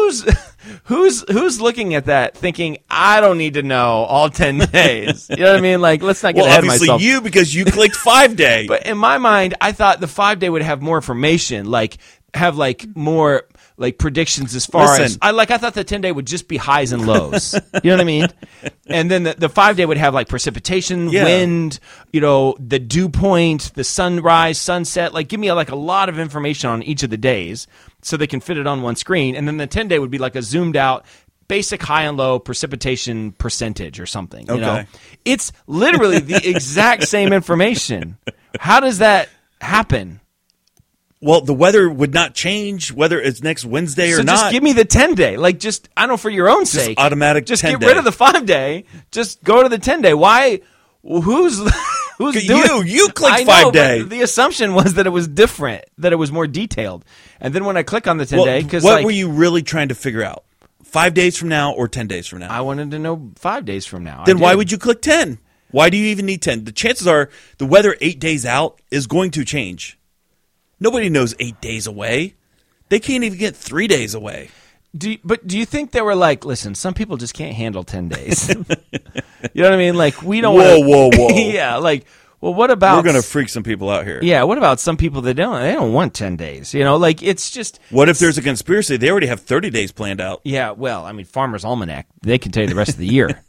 looking at that thinking I don't need to know all 10 days? You know what I mean? Like, let's not get Well, ahead of obviously myself. you, because you clicked 5-day. But in my mind, I thought the 5-day would have more information, like have like more like predictions as far as Listen. I thought the 10-day would just be highs and lows. You know what I mean? And then the 5-day would have like precipitation, Yeah. wind, you know, the dew point, the sunrise, sunset. Like, give me like a lot of information on each of the days so they can fit it on one screen. And then the 10-day would be like a zoomed out basic high and low precipitation percentage or something. You know, Okay. it's literally the exact same information. How does that happen? Well, the weather would not change whether it's next Wednesday or So not. just give me the 10-day. Like, just, I don't know, for your own sake. automatic Just 10-day. get rid of the 5-day. Just go to the 10-day. Why? Who's doing You clicked I know, 5-day. but the assumption was that it was different, that it was more detailed. And then when I click on the 10-day, because what were you really trying to figure out? 5 days from now or 10 days from now? I wanted to know 5 days from now. Then why would you click 10? Why do you even need 10? The chances are the weather 8 days out is going to change. Nobody knows 8 days away. They can't even get 3 days away. But do you think they were like, listen, some people just can't handle 10 days? You know what I mean? Like, we don't Whoa, wanna, whoa, whoa. Yeah, like, Well, what about We're going to freak some people out here. Yeah, what about some people that don't want 10 days? You know, like it's just What if there's a conspiracy? They already have 30 days planned out. Yeah, well, I mean, Farmer's Almanac, they can tell you the rest of the year.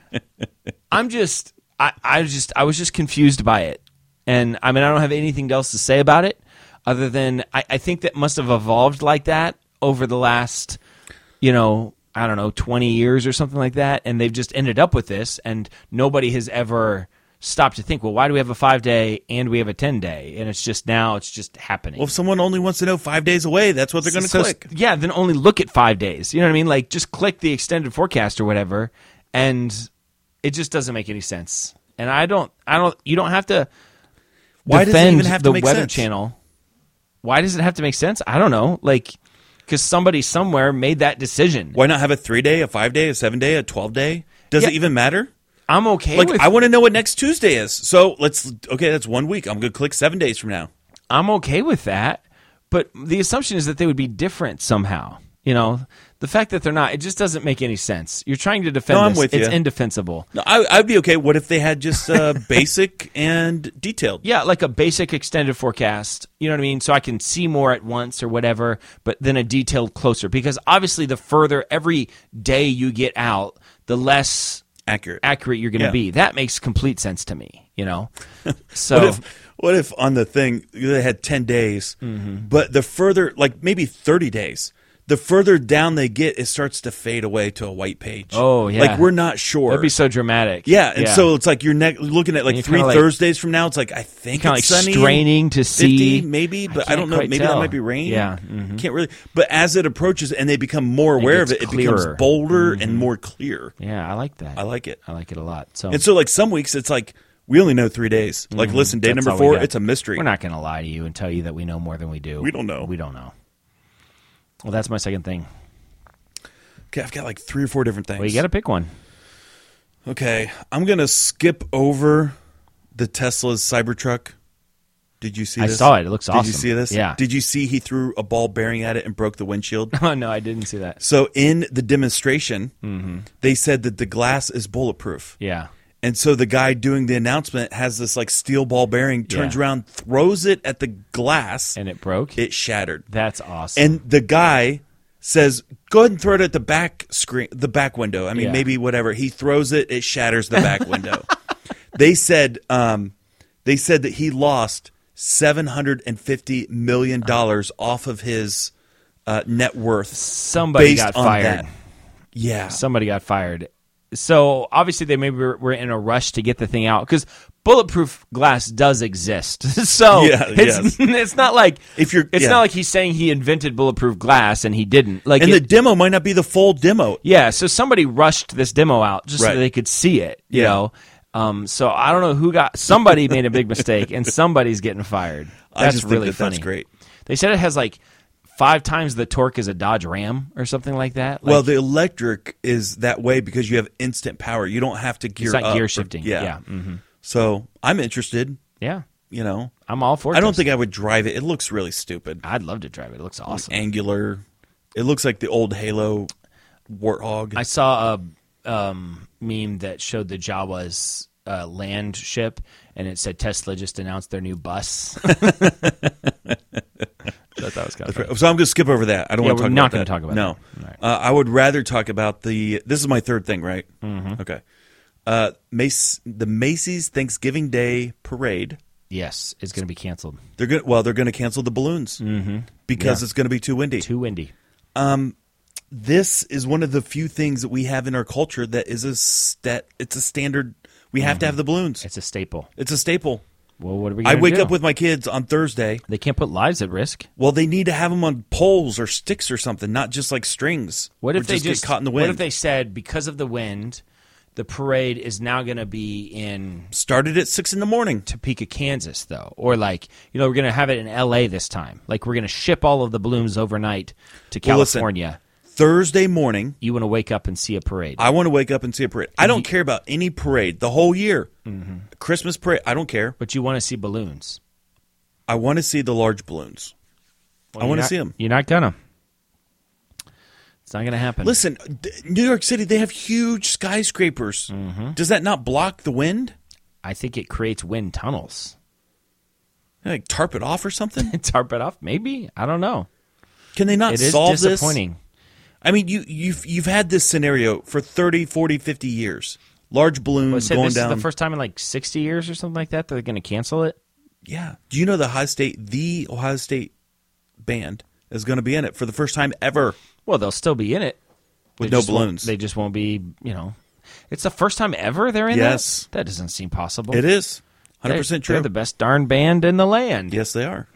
I was just confused by it. And I mean, I don't have anything else to say about it other than I think that must have evolved like that over the last, I don't know, 20 years or something like that. And they've just ended up with this, and nobody has ever stopped to think, well, why do we have a 5-day and we have a 10-day? And it's just happening. Well, if someone only wants to know 5 days away, that's what they're going to click. Yeah, then only look at 5 days. You know what I mean? Like, just click the extended forecast or whatever, and it just doesn't make any sense. And you don't have to Why does it defend even have to the make Weather sense? Channel. Why does it have to make sense? I don't know. Like, because somebody somewhere made that decision. Why not have a 3-day, a 5-day, a 7-day, a 12-day? Does it even matter? I'm okay Like, with I want to know what next Tuesday is. So that's 1 week. I'm going to click 7 days from now. I'm okay with that, but the assumption is that they would be different somehow. The fact that they're not, it just doesn't make any sense. You're trying to defend No, I'm this. with It's you. indefensible. No, I'd be okay. What if they had just basic and detailed? Yeah, like a basic extended forecast, you know what I mean? So I can see more at once or whatever, but then a detailed closer. Because obviously the further every day you get out, the less Accurate. you're going to Yeah. be. That makes complete sense to me, So What if on the thing they had 10 days, Mm-hmm. but the further, like maybe 30 days, the further down they get, it starts to fade away to a white page. Oh, yeah. Like we're not sure. that'd be so dramatic. Yeah, and so it's like you're looking at like you're 3 kinda like- Thursdays from now. It's like I think kind of it's like sunny, straining to 50 see. maybe, but I can't don't know. quite Maybe tell. that might be rain. Yeah, mhm. Can't really. But as it approaches and they become more aware of gets it, it becomes clearer. bolder and more clear. Yeah, I like that. I like it. I like it a lot. So And so, like some weeks, it's like we only know 3 days. Like, listen, day Mm-hmm. That's number all we 4, got. it's a mystery. We're not going to lie to you and tell you that we know more than we do. We don't know. We don't know. Well, that's my second thing. Okay, I've got like 3 or 4 different things. Well, you got to pick one. Okay, I'm gonna skip over the Tesla's Cybertruck. Did you see I this? saw it. It looks Did you awesome. see this? Yeah. Did you see he threw a ball bearing at it and broke the windshield? Oh, no, I didn't see that. So in the demonstration, they said that the glass is bulletproof. Yeah. And so the guy doing the announcement has this like steel ball bearing, turns Yeah. around, throws it at the glass, And it broke? it shattered. That's awesome. And the guy says, "Go ahead and throw it at the back screen, the back window." I mean, Yeah. maybe whatever. He throws it, it shatters the back window. They said that he lost $750 million off of his net worth. Somebody based got on fired. that. Yeah, Somebody got fired. So obviously they maybe were in a rush to get the thing out because bulletproof glass does exist. So Yeah, it's not like If you're- it's yeah. not like he's saying he invented bulletproof glass and he didn't. Like and it- the demo might not be the full demo. yeah, so somebody rushed this demo out just Right. so they could see it. You Yeah. know. So I don't know who somebody made a big mistake and somebody's getting fired. I That's just think really that funny. that's great. They said it has like 5 times the torque as a Dodge Ram or something like that. Like, Well, the electric is that way because you have instant power. You don't have to gear it's not up. gear shifting. Yeah. Mm-hmm. So I'm interested. Yeah. You know, I'm all for it. I don't think I would drive it. It looks really stupid. I'd love to drive it. It looks awesome. Angular. It looks like the old Halo Warthog. I saw a meme that showed the Jawa's land ship, and it said Tesla just announced their new bus. I thought that was kind of funny. So I'm going to skip over that. I don't Yeah, want to we're talk not about gonna that. talk about no. that. All right. I would rather talk about this is my third thing, right? Mm-hmm. Okay. The Macy's Thanksgiving Day Parade. Yes, it's going to be canceled. They're going to cancel the balloons because Yeah. it's going to be too windy. Too windy. This is one of the few things that we have in our culture that is it's a standard. We have to have the balloons. It's a staple. It's a staple. Well, what are we I going to wake do? up with my kids on Thursday. They can't put lives at risk. Well, they need to have them on poles or sticks or something, not just like strings. What if or they get caught in the wind? What if they said because of the wind, the parade is now going to be in started at 6 a.m? Topeka, Kansas, though, or like we're going to have it in L.A. this time. Like we're going to ship all of the balloons overnight to Well, listen. California. Thursday morning, You want to wake up and see a parade. I want to wake up and see a parade. I don't care about any parade the whole year. Christmas parade, I don't care. But you want to see balloons. I want to see the large balloons. I want to see them. You're not gonna. It's not gonna happen. Listen, New York City, they have huge skyscrapers. Does that not block the wind? I think it creates wind tunnels. Like tarp it off or something? Tarp it off? Maybe. I don't know. Can they not It is solve this? disappointing. I mean, you've had this scenario for 30, 40, 50 years. Large balloons going this down. is the first time in like 60 years or something like that they're going to cancel it. Yeah. Do you know the Ohio State band is going to be in it for the first time ever Well, they'll still be in it. with They no just won't- balloons? They just won't be, It's the first time ever they're in Yes. that? That doesn't seem possible. It is 100% true. They're the best darn band in the land. Yes, they are.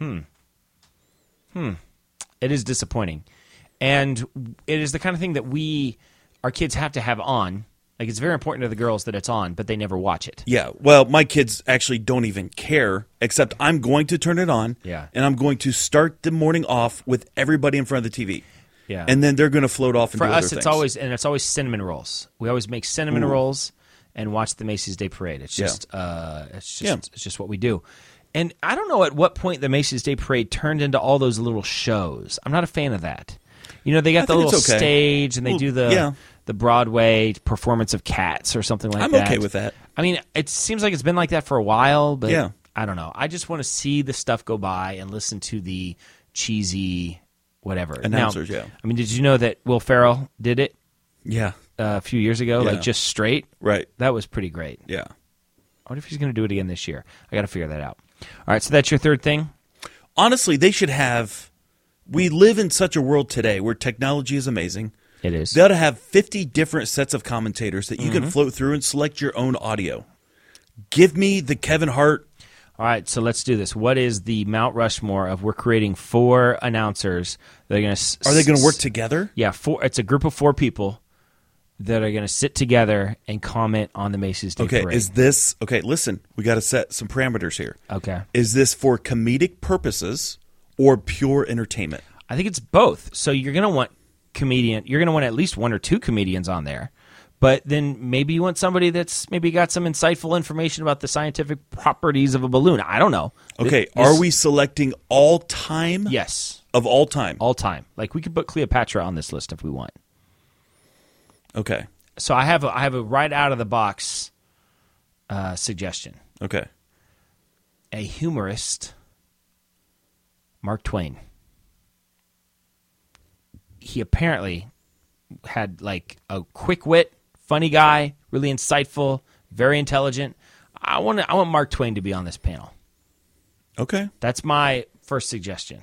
It is disappointing. And it is the kind of thing that our kids have to have on. Like, it's very important to the girls that it's on, but they never watch it. Yeah. Well, my kids actually don't even care, except I'm going to turn it on. Yeah. And I'm going to start the morning off with everybody in front of the TV. Yeah. And then they're going to float off and For do us, other it's things. always cinnamon rolls. We always make cinnamon rolls and watch the Macy's Day Parade. It's Yeah. just, Yeah. it's just what we do. And I don't know at what point the Macy's Day Parade turned into all those little shows. I'm not a fan of that. They got I the think little it's okay. stage and they Well, do yeah. the Broadway performance of Cats or something like I'm that. okay with that. I mean, it seems like it's been like that for a while, but Yeah. I don't know. I just want to see the stuff go by and listen to the cheesy whatever. Announcers, Now, yeah. I mean, did you know that Will Ferrell did it Yeah. a few years ago, Yeah. like just straight? Right. That was pretty great. Yeah. I wonder if he's going to do it again this year. I got to figure that out. All right, so that's your third thing? Honestly, they should have. We live in such a world today where technology is amazing. It is. They ought to have 50 different sets of commentators that you Mm-hmm. can float through and select your own audio. Give me the Kevin Hart. All right, so let's do this. What is the Mount Rushmore of we're creating 4 announcers that are going to... Are they going to work together? Yeah, 4. It's a group of 4 people that are going to sit together and comment on the Macy's Day Okay, Parade. is this... Okay, listen. We got to set some parameters here. Okay. Is this for comedic purposes or pure entertainment? I think it's both. So you're going to want you're going to want at least 1 or 2 comedians on there. But then maybe you want somebody that's maybe got some insightful information about the scientific properties of a balloon. I don't know. Okay, are we selecting all time? Yes. Of all time? All time. Like we could put Cleopatra on this list if we want. Okay. So I have a right out of the box suggestion. Okay. A humorist, Mark Twain. He apparently had like a quick wit, funny guy, really insightful, very intelligent. I want Mark Twain to be on this panel. Okay. That's my first suggestion.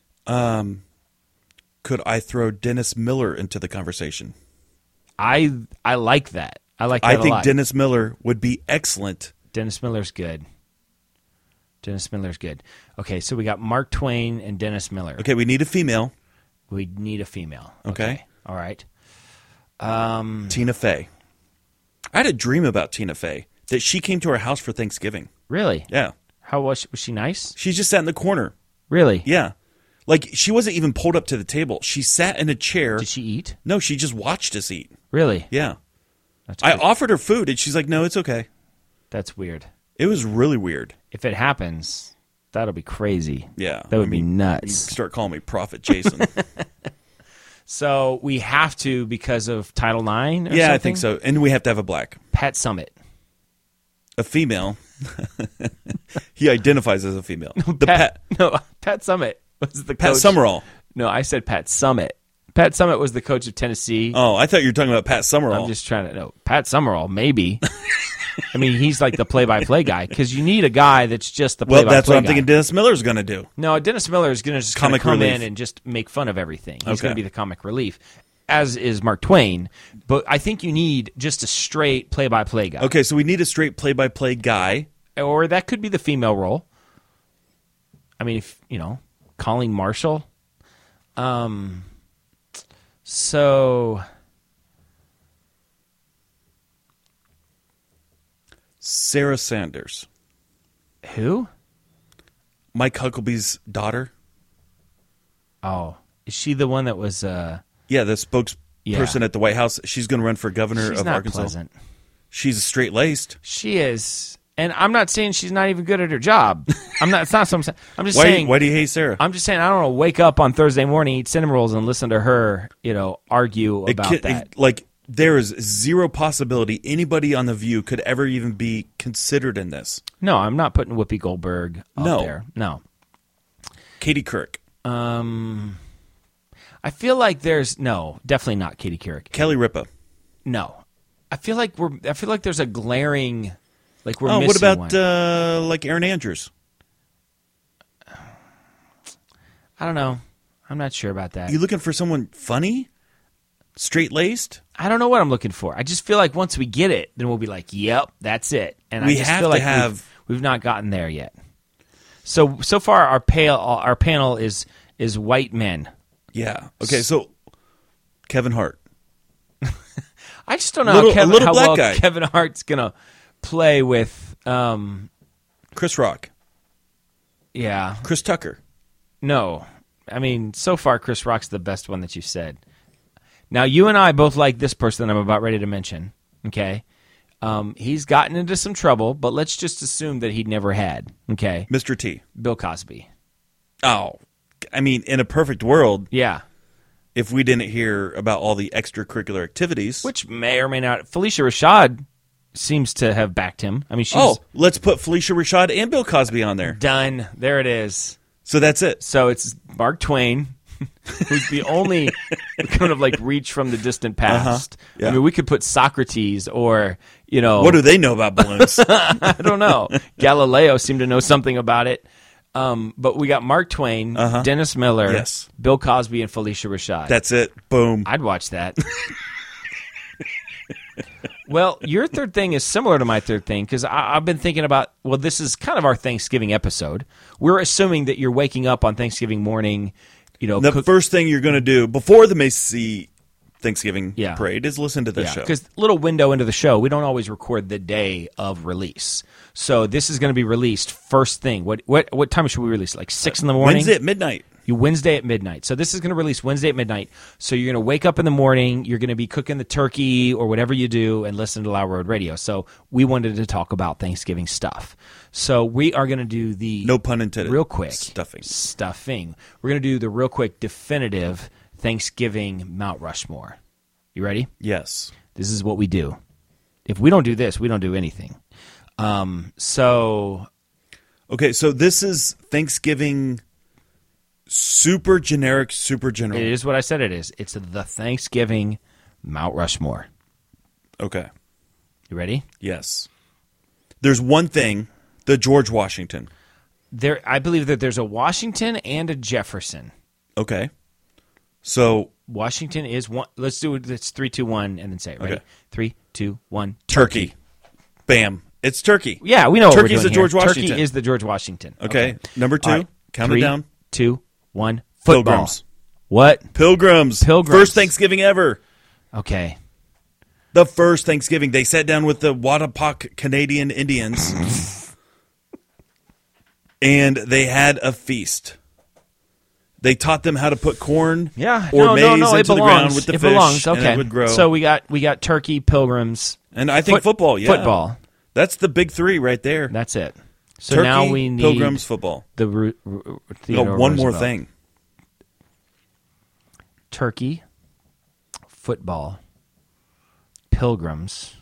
Could I throw Dennis Miller into the conversation? I like that. I like that I a think lot. Dennis Miller would be excellent. Dennis Miller's good. Dennis Miller's good. Okay, so we got Mark Twain and Dennis Miller. Okay, we need a female. We need a female. Okay. All right. Tina Fey. I had a dream about Tina Fey, that she came to our house for Thanksgiving. Really? Yeah. How was she? Was she nice? She just sat in the corner. Really? Yeah. Like, she wasn't even pulled up to the table. She sat in a chair. Did she eat? No, she just watched us eat. Really? Yeah. That's I weird. offered her food, and she's like, no, it's okay. That's weird. It was really weird. If it happens, that'll be crazy. Yeah. That would be You nuts. start calling me Prophet Jason. So we have to because of Title IX or something? Yeah, I think so. And we have to have a black. Pat Summitt. A female. He identifies as a female. Pat Pat Summitt was the Pat coach. Summerall. No, I said Pat Summitt. Pat Summitt was the coach of Tennessee. Oh, I thought you were talking about Pat Summerall. I'm just trying to know. Pat Summerall, maybe. I mean, he's like the play-by-play guy because you need a guy that's just the play-by-play well, that's what I'm guy. thinking Dennis Miller's going to do. No, Dennis Miller is going to just Comic come relief. in and just make fun of everything. He's Okay. going to be the comic relief, as is Mark Twain. But I think you need just a straight play-by-play guy. Okay, so we need a straight play-by-play guy. Or that could be the female role. I mean, if Colleen Marshall. So Sarah Sanders. who? Mike Hucklebee's daughter. Oh, is she the one that was? Yeah, the spokesperson Yeah. at the White House. She's going to run for governor She's of not Arkansas. pleasant. She's straight-laced. She is, and I'm not saying she's not even good at her job. I'm not. It's not something. I'm just Why saying. do you hate Sarah? I'm just saying. I don't know. Wake up on Thursday morning, eat cinnamon rolls, and listen to her. Argue about that. Like, there is zero possibility anybody on The View could ever even be considered in this. No, I'm not putting Whoopi Goldberg up No. there. No. Katie Couric, I feel like definitely not Katie Couric. Kelly Ripa. No. I feel like there's a glaring, like we're Oh, missing what about one. like Aaron Andrews? I don't know. I'm not sure about that. You looking for someone funny, straight laced? I don't know what I'm looking for. I just feel like once we get it, then we'll be like, "Yep, that's it." And We I just have feel to like have- we've not gotten there yet. So far, our panel is white men. Yeah. Okay, so Kevin Hart. I just don't know Little- how, a little how black well guy. Kevin Hart's gonna play with. Chris Rock. Yeah, Chris Tucker. no. I mean, so far, Chris Rock's the best one that you said. Now, you and I both like this person that I'm about ready to mention. Okay, he's gotten into some trouble, but let's just assume that he never had. Okay, Mr. T. Bill Cosby. Oh, I mean, in a perfect world, Yeah. if we didn't hear about all the extracurricular activities. Which may or may not. Felicia Rashad seems to have backed him. I mean, she's Let's put Felicia Rashad and Bill Cosby on there. done. There it is. So that's it. So it's Mark Twain, who's the only kind of like reach from the distant past. Yeah. I mean, we could put Socrates or, you know, What do they know about balloons? I don't know. Galileo seemed to know something about it. But we got Mark Twain, Dennis Miller, Yes. Bill Cosby, and Felicia Rashad. That's it. Boom. I'd watch that. Well, your third thing is similar to my third thing because I've been thinking about, well, this is kind of our Thanksgiving episode. We're assuming that you're waking up on Thanksgiving morning, you know, The first thing you're going to do before the Macy Thanksgiving Yeah. parade is listen to this show. because little window into the show, we don't always record the day of release. So this is going to be released first thing. What time should we release? Like 6 in the morning? Wednesday at midnight. Wednesday at midnight. So this is going to release Wednesday at midnight. So you're going to wake up in the morning. You're going to be cooking the turkey or whatever you do and listen to Loud Road Radio. So we wanted to talk about Thanksgiving stuff. So we are going to do the No pun intended. real quick Stuffing. We're going to do the real quick definitive Thanksgiving Mount Rushmore. You ready? Yes. This is what we do. If we don't do this, we don't do anything. So Okay, so this is Thanksgiving super generic, super general. it is what I said it is. It's the Thanksgiving Mount Rushmore. Okay. You ready? Yes. There's one thing, the George Washington. I believe that there's a Washington and a Jefferson. Okay. So Washington is one. Let's do it. It's 3, 2, 1, and then say it. Ready? Okay. 3, 2, 1. turkey. Bam. It's turkey. Yeah, we know what Turkey's we're doing the George here. Washington. Turkey is the George Washington. Okay. Number 2. All right. Count 3, it down. 2, 1. Football. Pilgrims. What? Pilgrims. Pilgrims. First Thanksgiving ever. Okay. The first Thanksgiving. They sat down with the Wattapock Canadian Indians and they had a feast. They taught them how to put corn Yeah. or no, maize no, no. into It the belongs. ground with the it fish, belongs. and Okay. it would grow. So we got turkey, pilgrims, and I think football, yeah. football. That's the big 3 right there. That's it. So Turkey, now we need Pilgrims, football. the We Theodore got one more Roosevelt. thing. Turkey, football, pilgrims.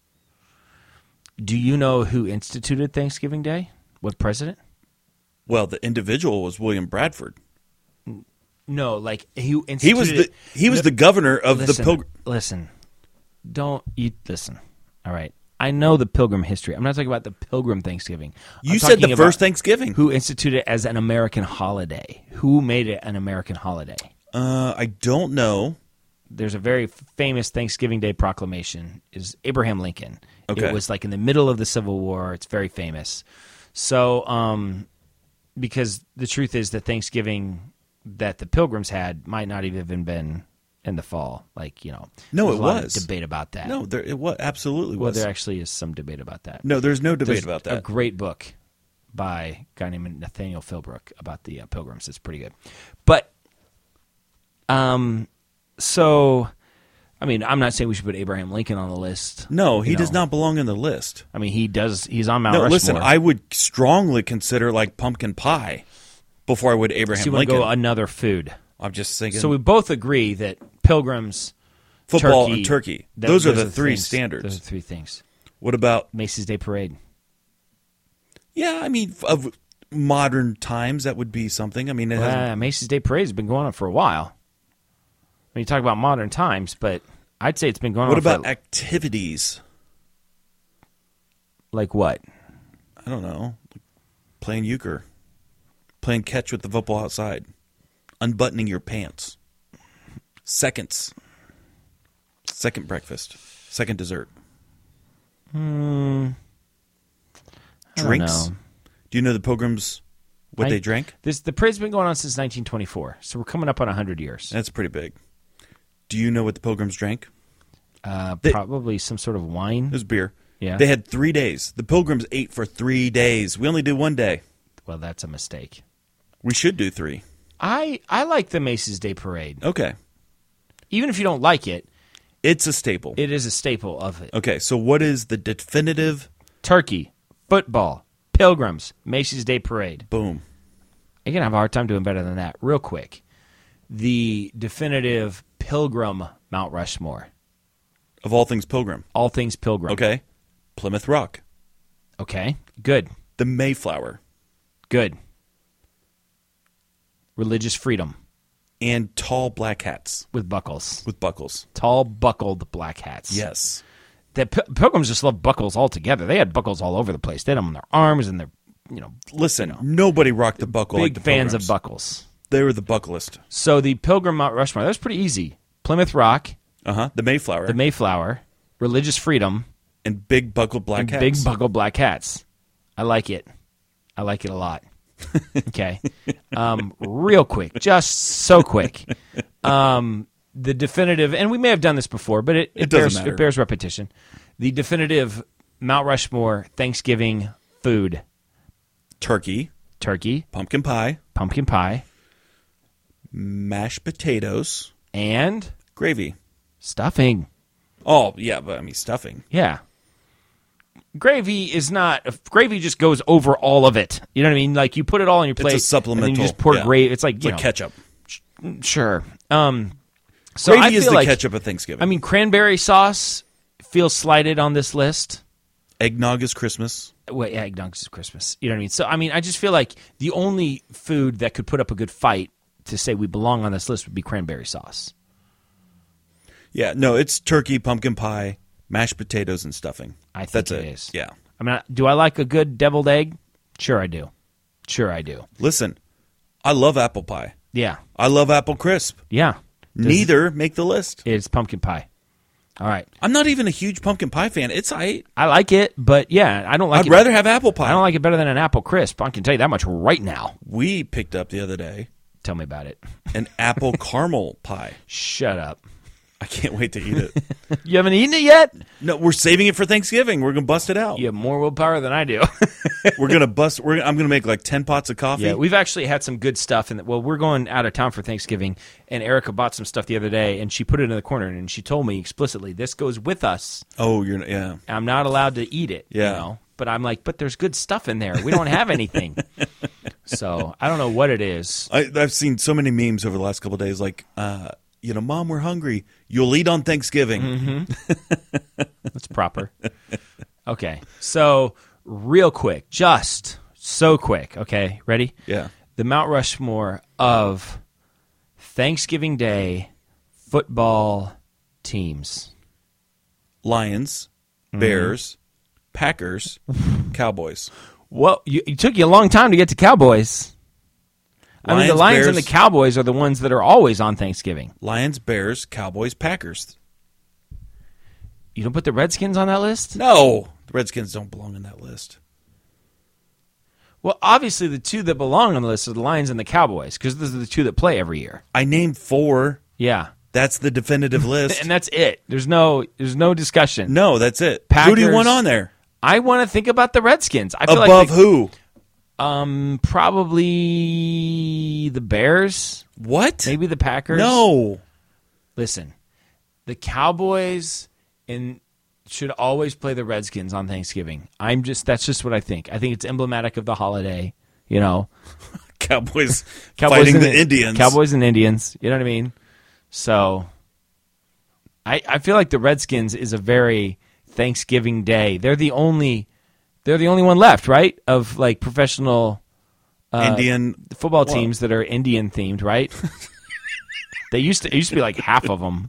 Do you know who instituted Thanksgiving Day? What president? Well, the individual was William Bradford. No, like who instituted He was the governor of listen, the Pilgrim. Listen. Don't you listen. All right. I know the Pilgrim history. I'm not talking about the Pilgrim Thanksgiving. I'm You said talking the first about Thanksgiving. who instituted it as an American holiday. Who made it an American holiday? I don't know. There's a very famous Thanksgiving Day proclamation is Abraham Lincoln. Okay. It was like in the middle of the Civil War. It's very famous. So, because the truth is that Thanksgiving that the Pilgrims had might not even been in the fall. Like, you know, No, there's it a lot of was. debate about that. No, it was absolutely well, was. there actually is some debate about that. No, there's no debate There's about a that. great book by a guy named Nathaniel Philbrook about the Pilgrims. It's pretty good. But, so, I mean, I'm not saying we should put Abraham Lincoln on the list. No, he You does know. not belong in the list. I mean, he does. He's on Mount No, Rushmore. listen, I would strongly consider like pumpkin pie before I would Abraham so you want to Lincoln. go another food. I'm just thinking. So we both agree that Pilgrims, Football and turkey. Those are the three things. standards. Those are three things. What about? Macy's Day Parade. Yeah, I mean, of modern times, that would be something. I mean, it has, Macy's Day Parade has been going on for a while. When you talk about modern times, but I'd say it's been going what on about for... activities? Like what? I don't know. Playing euchre. Playing catch with the football outside. Unbuttoning your pants. Seconds. Second breakfast. Second dessert. I don't Drinks. know. Do you know the Pilgrims, what they drank? The parade's been going on since 1924, so we're coming up on 100 years. That's pretty big. Do you know what the Pilgrims drank? Probably some sort of wine. It was beer. Yeah. They had 3 days. The Pilgrims ate for 3 days. We only did 1 day. Well, that's a mistake. We should do 3. I like the Macy's Day Parade. Okay. Even if you don't like it, It's a staple. it is a staple of it. Okay, so what is the definitive Turkey, football, Pilgrims, Macy's Day Parade. boom? You're going to have a hard time doing better than that. Real quick. The definitive Pilgrim Mount Rushmore. Of all things Pilgrim. All things Pilgrim. Okay. Plymouth Rock. Okay. Good. The Mayflower. Good. Religious freedom And tall black hats with buckles. with buckles. Tall buckled black hats. Yes. The Pilgrims just love buckles altogether. They had buckles all over the place. They had them on their arms and their, Listen, nobody rocked the buckle like big the fans Pilgrims. of buckles. They were the bucklist. So the Pilgrim Mount Rushmore, that was pretty easy. Plymouth Rock, The Mayflower. the Mayflower, religious freedom, and big buckled black and hats. big buckled black hats. I like it. I like it a lot. Okay. Real quick, just so quick. The definitive, and we may have done this before, but it doesn't bears, matter. it bears repetition. The definitive Mount Rushmore Thanksgiving food: Turkey, turkey, pumpkin pie, pumpkin pie, mashed potatoes, and gravy. stuffing. Oh, yeah, but I mean stuffing. Yeah. Gravy is not. Gravy just goes over all of it. You know what I mean? Like you put it all on your plate. It's a supplemental. And then you just pour yeah. gravy. It's like It's like ketchup. Sure. So Gravy I is feel the like, ketchup of Thanksgiving. I mean, cranberry sauce feels slighted on this list. eggnog is Christmas. Well, yeah, eggnog is Christmas. You know what I mean? So I mean, I just feel like the only food that could put up a good fight to say we belong on this list would be cranberry sauce. Yeah, no, it's turkey, pumpkin pie, mashed potatoes, and stuffing. I think That's it is. Yeah. I mean, do I like a good deviled egg? Sure, I do. Sure, I do. Listen, I love apple pie. Yeah. I love apple crisp. Yeah. Neither make the list. It's pumpkin pie. All right. I'm not even a huge pumpkin pie fan. It's I like it, but yeah, I don't like I'd it. rather have apple pie. I don't like it better than an apple crisp. I can tell you that much right now. We picked up the other day Tell me about it. an apple caramel pie. Shut up. I can't wait to eat it. You haven't eaten it yet? No, we're saving it for Thanksgiving. We're gonna bust it out. You have more willpower than I do. We're gonna bust. I'm gonna make like 10 pots of coffee. Yeah, we've actually had some good stuff. Well, we're going out of town for Thanksgiving, and Erica bought some stuff the other day, and she put it in the corner, and she told me explicitly, this goes with us. Oh, yeah. I'm not allowed to eat it. Yeah. You know? But I'm like, but there's good stuff in there. We don't have anything. So I don't know what it is. I've seen so many memes over the last couple of days, like, Mom, we're hungry. You'll eat on Thanksgiving. Mm-hmm. That's proper. Okay. So real quick, just so quick. Okay. Ready? Yeah. The Mount Rushmore of Thanksgiving Day football teams. Lions, Mm-hmm. Bears, Packers, Cowboys. Well, it took you a long time to get to Cowboys. I mean, the Lions, Lions and the Bears- Cowboys are the ones that are always on Thanksgiving. Lions, Bears, Cowboys, Packers. You don't put the Redskins on that list? No, the Redskins don't belong in that list. Well, obviously the two that belong on the list are the Lions and the Cowboys because those are the two that play every year. I named 4. Yeah. That's the definitive list. And that's it. There's no discussion. No, that's it. Packers, Who do you want on there? I want to think about the Redskins. I feel Above like who? probably the Bears, What? maybe the Packers. No. Listen, the Cowboys should always play the Redskins on Thanksgiving. That's just what I think. I think it's emblematic of the holiday, you know. Cowboys Cowboys fighting and the Indians. Cowboys and Indians, you know what I mean? So I feel like the Redskins is a very Thanksgiving Day. They're the only one left, right? Of like professional Indian football teams that are Indian themed, right? It used to be like half of them.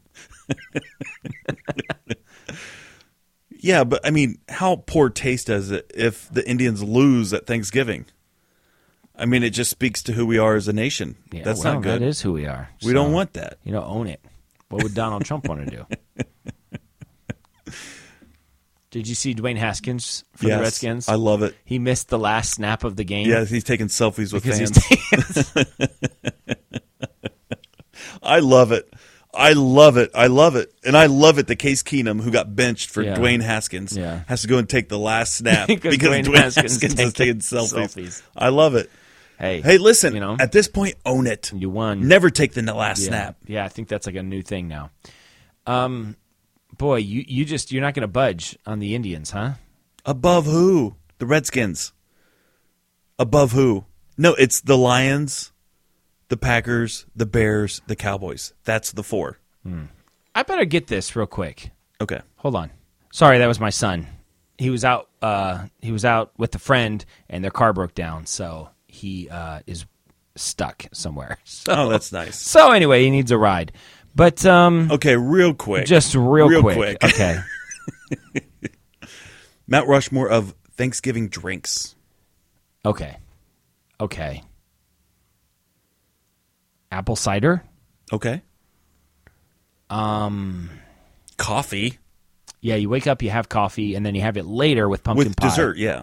Yeah, but I mean, how poor taste is it if the Indians lose at Thanksgiving? I mean, it just speaks to who we are as a nation. Yeah, That's well, not good. That is who we are. We don't want that. You know, own it. What would Donald Trump want to do? Did you see Dwayne Haskins for the Redskins? I love it. He missed the last snap of the game. Yeah, he's taking selfies with because fans. I love it. I love it. I love it. And I love it that Case Keenum, who got benched for Yeah. Dwayne Haskins, Yeah. has to go and take the last snap Because because Dwayne Dwayne Haskins Haskins is taking selfies. selfies. I love it. Hey, Listen, you know, at this point, own it. you won. Never take the last Yeah. snap. Yeah, I think that's like a new thing now. Boy, you're not going to budge on the Indians, huh? Above who? The Redskins. Above who? No, it's the Lions, the Packers, the Bears, the Cowboys. That's the four. I better get this real quick. Okay. Hold on. Sorry, that was my son. He was out. He was out with a friend, and their car broke down, so he is stuck somewhere. So, Oh, that's nice. So anyway, he needs a ride. But Okay, real quick. just real quick. Okay. Mount Rushmore of Thanksgiving drinks. Okay. Apple cider. Okay. Coffee Yeah, you wake up, you have coffee, and then you have it later with pumpkin with pie. dessert. Yeah.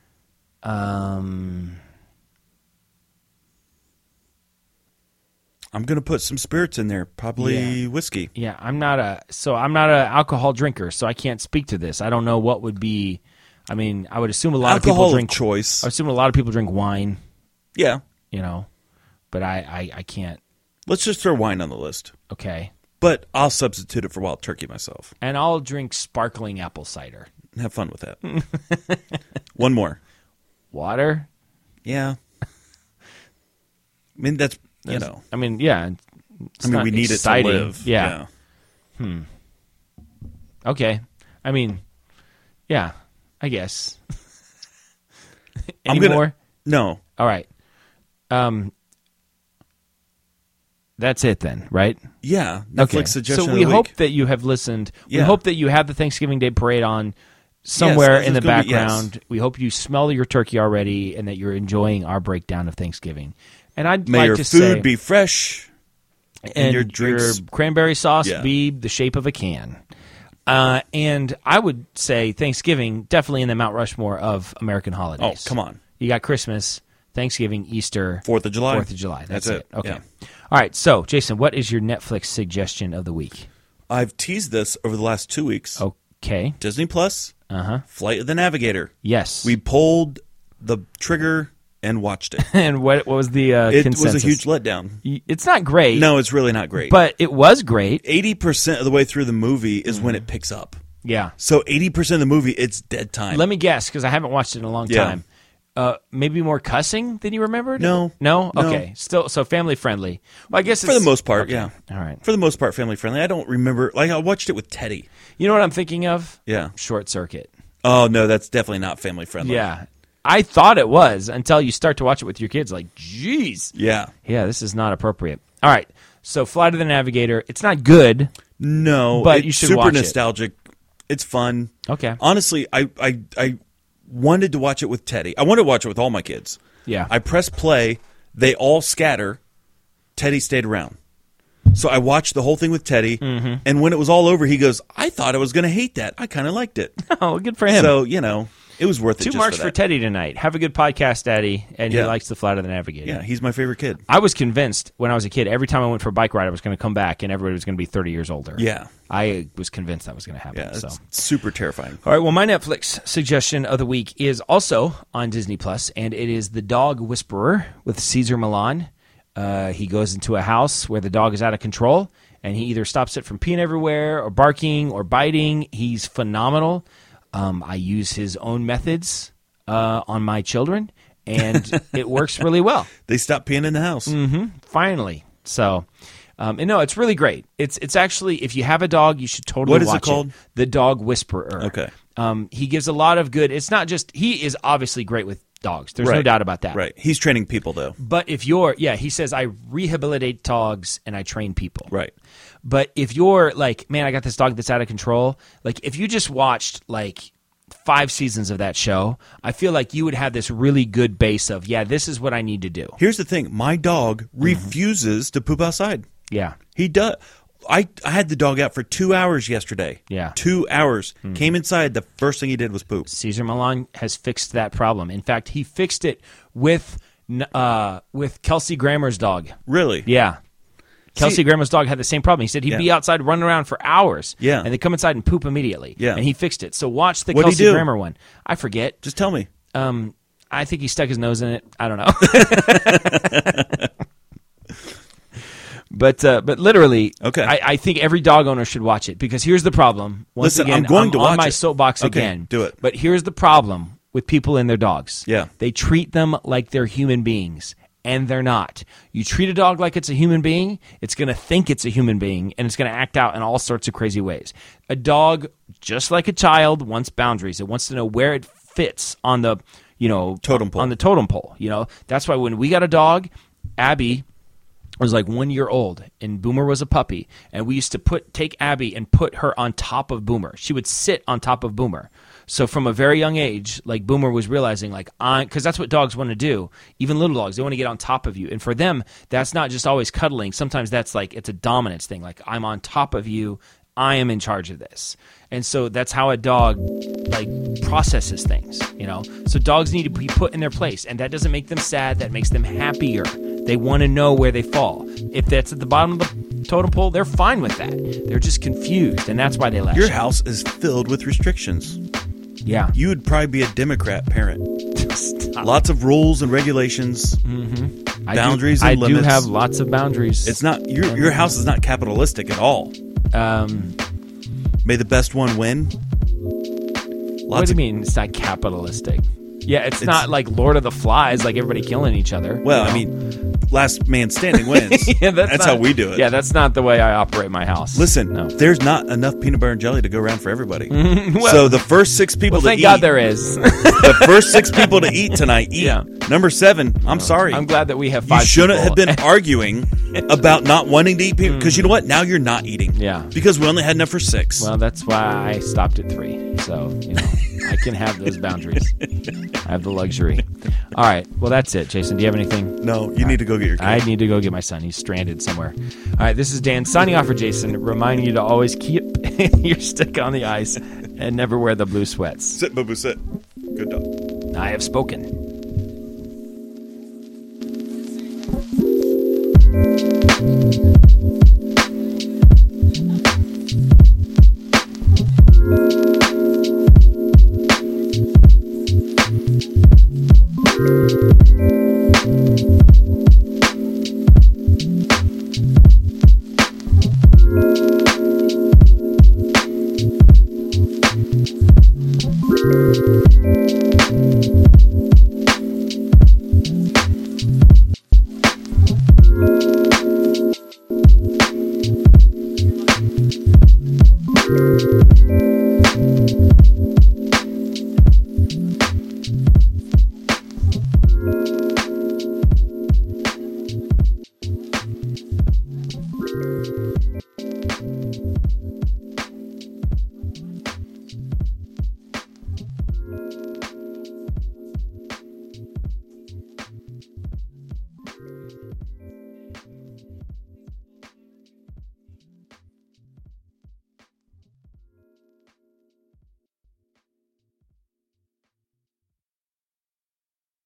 I'm gonna put some spirits in there. Probably whiskey. Yeah, I'm not a alcohol drinker, so I can't speak to this. I don't know what would be. I mean, I would assume a lot of Alcohol people drink. of choice. I assume a lot of people drink wine. Yeah. You know, but I can't. Let's just throw wine on the list. Okay, But I'll substitute it for wild turkey myself. and I'll drink sparkling apple cider. Have fun with that. One more. Water. Yeah. I mean, that's, you know. I mean, yeah. It's I mean, not we need exciting. it to live. Yeah. Okay. I mean, yeah. I guess. Any I'm gonna, more? No. All right. That's it then, right? Yeah. Netflix Okay. suggestion So of we the hope week. that you have listened. We Yeah. hope that you have the Thanksgiving Day parade on somewhere Yes, in the it's gonna be- background. We hope you smell your turkey already and that you're enjoying our breakdown of Thanksgiving. And I'd May like your to food say, be fresh and your drinks. cranberry sauce Yeah. be the shape of a can. And I would say Thanksgiving definitely in the Mount Rushmore of American Oh, holidays. come on. You got Christmas, Thanksgiving, Easter, 4th of July. 4th of July. That's it. Okay. Yeah. All right. So, Jason, what is your Netflix suggestion of the week? I've teased this over the last 2 weeks. Okay. Disney Plus, Uh-huh. Flight of the Navigator. Yes. We pulled the trigger and watched it. And what was the It consensus? was a huge letdown. It's not great. No, it's really not great. But it was great. 80% of the way through the movie is when Mm-hmm. it picks up. Yeah. So 80% of the movie, it's dead time. Let me guess, because I haven't watched it in a long Yeah. time. Maybe more cussing than you remembered? No. No? No. Okay. Still, so family friendly. Well, I guess For the it's- most part, okay. yeah. All right. For the most part, family friendly. I don't remember. Like, I watched it with Teddy. You know what I'm thinking of? Yeah. Short Circuit. Oh, no, that's definitely not family friendly. Yeah. I thought it was until you start to watch it with your kids. Like, geez. Yeah. Yeah, this is not appropriate. All right. So, Flight of the Navigator. It's not good. No. But it's you should super watch it. nostalgic. It's fun. Okay. Honestly, I wanted to watch it with Teddy. I wanted to watch it with all my kids. Yeah. I press play. They all scatter. Teddy stayed around. So I watched the whole thing with Teddy. Mm-hmm. And when it was all over, he goes, I thought I was going to hate that. I kind of liked it. Oh, good for him. So, you know, it was worth it. 2 just marks for for that. Teddy tonight. Have a good podcast, Daddy. And he Yeah. likes the Flight of the Navigator. Yeah, he's my favorite kid. I was convinced when I was a kid, every time I went for a bike ride, I was going to come back and everybody was going to be 30 years older. Yeah. I was convinced that was going to happen. Yeah, So. it's super terrifying. All right, well, my Netflix suggestion of the week is also on Disney Plus, and it is The Dog Whisperer with Cesar Millan. He goes into a house where the dog is out of control, and he either stops it from peeing everywhere or barking or biting. He's phenomenal. I use his own methods on my children, and it works really well. They stopped peeing in the house. Finally. So And no, it's really great. It's actually, if you have a dog, you should totally watch it. What is it called? The Dog Whisperer. Okay. He gives a lot of good. It's not just, he is obviously great with dogs. There's no Right. doubt about that. Right. He's training people, though. But if he says, I rehabilitate dogs and I train people. Right. But if you're like, man, I got this dog that's out of control, like if you just watched like 5 seasons of that show, I feel like you would have this really good base of, this is what I need to do. Here's the thing. My dog Mm-hmm. refuses to poop outside. Yeah. He does. I had the dog out for 2 hours yesterday. Yeah. 2 hours. Came inside. The first thing he did was poop. Cesar Millan has fixed that problem. In fact, he fixed it with Kelsey Grammer's dog. Really? Yeah. Kelsey Grammer's dog had the same problem. He said he'd Yeah. be outside running around for hours. Yeah. And they come inside and poop immediately. Yeah. And he fixed it. So watch the What'd he Kelsey do? Grammer one. I forget. Just tell me. I think he stuck his nose in it. I don't know. But literally, Okay. I think every dog owner should watch it because here's the problem. Once Listen, again, I'm going to on watch my it. soapbox Okay, again. do it. But here's the problem with people and their dogs. Yeah. They treat them like they're human beings, and they're not. You treat a dog like it's a human being, it's going to think it's a human being, and it's going to act out in all sorts of crazy ways. A dog, just like a child, wants boundaries. It wants to know where it fits on the, Totem pole. On the totem pole. That's why when we got a dog, Abby was like 1 year old and Boomer was a puppy, and we used to take Abby and put her on top of Boomer. She would sit on top of Boomer. So from a very young age, like Boomer was realizing, like, because that's what dogs want to do. Even little dogs, they want to get on top of you. And for them, that's not just always cuddling. Sometimes that's like, it's a dominance thing. Like, I'm on top of you. I am in charge of this. And so that's how a dog like processes things, So dogs need to be put in their place, and that doesn't make them sad. That makes them happier. They want to know where they fall. If that's at the bottom of the totem pole, they're fine with that. They're just confused, and that's why they lash Your out. house is filled with restrictions. Yeah. You would probably be a Democrat parent. Stop. Lots of rules and regulations, boundaries and I limits. do have lots of boundaries. It's not your house is not capitalistic at all. May the best one win. What do you mean it's not capitalistic? Yeah, it's not like Lord of the Flies, like everybody killing each other. Well, I mean, last man standing wins. Yeah, that's not- how we do it. Yeah, that's not the way I operate my house. Listen, No. there's not enough peanut butter and jelly to go around for everybody. Well- so the first 6 people Well, to thank eat, God there is. the first 6 people to eat tonight eat. Yeah. Number 7, I'm sorry. I'm glad that we have you 5 shouldn't people. have been arguing about not wanting to eat peanut because you know what? Now you're not eating. Yeah. Because we only had enough for 6. Well, that's why I stopped at 3. So, I can have those boundaries. I have the luxury. All right. Well, that's it. Jason, do you have anything? no, you need to go get your I kid. need to go get my son. He's stranded somewhere. All right. This is Dan signing off for Jason, reminding you to always keep your stick on the ice and never wear the blue sweats. Sit, Boo Boo, sit. Good dog. I have spoken. Thank you.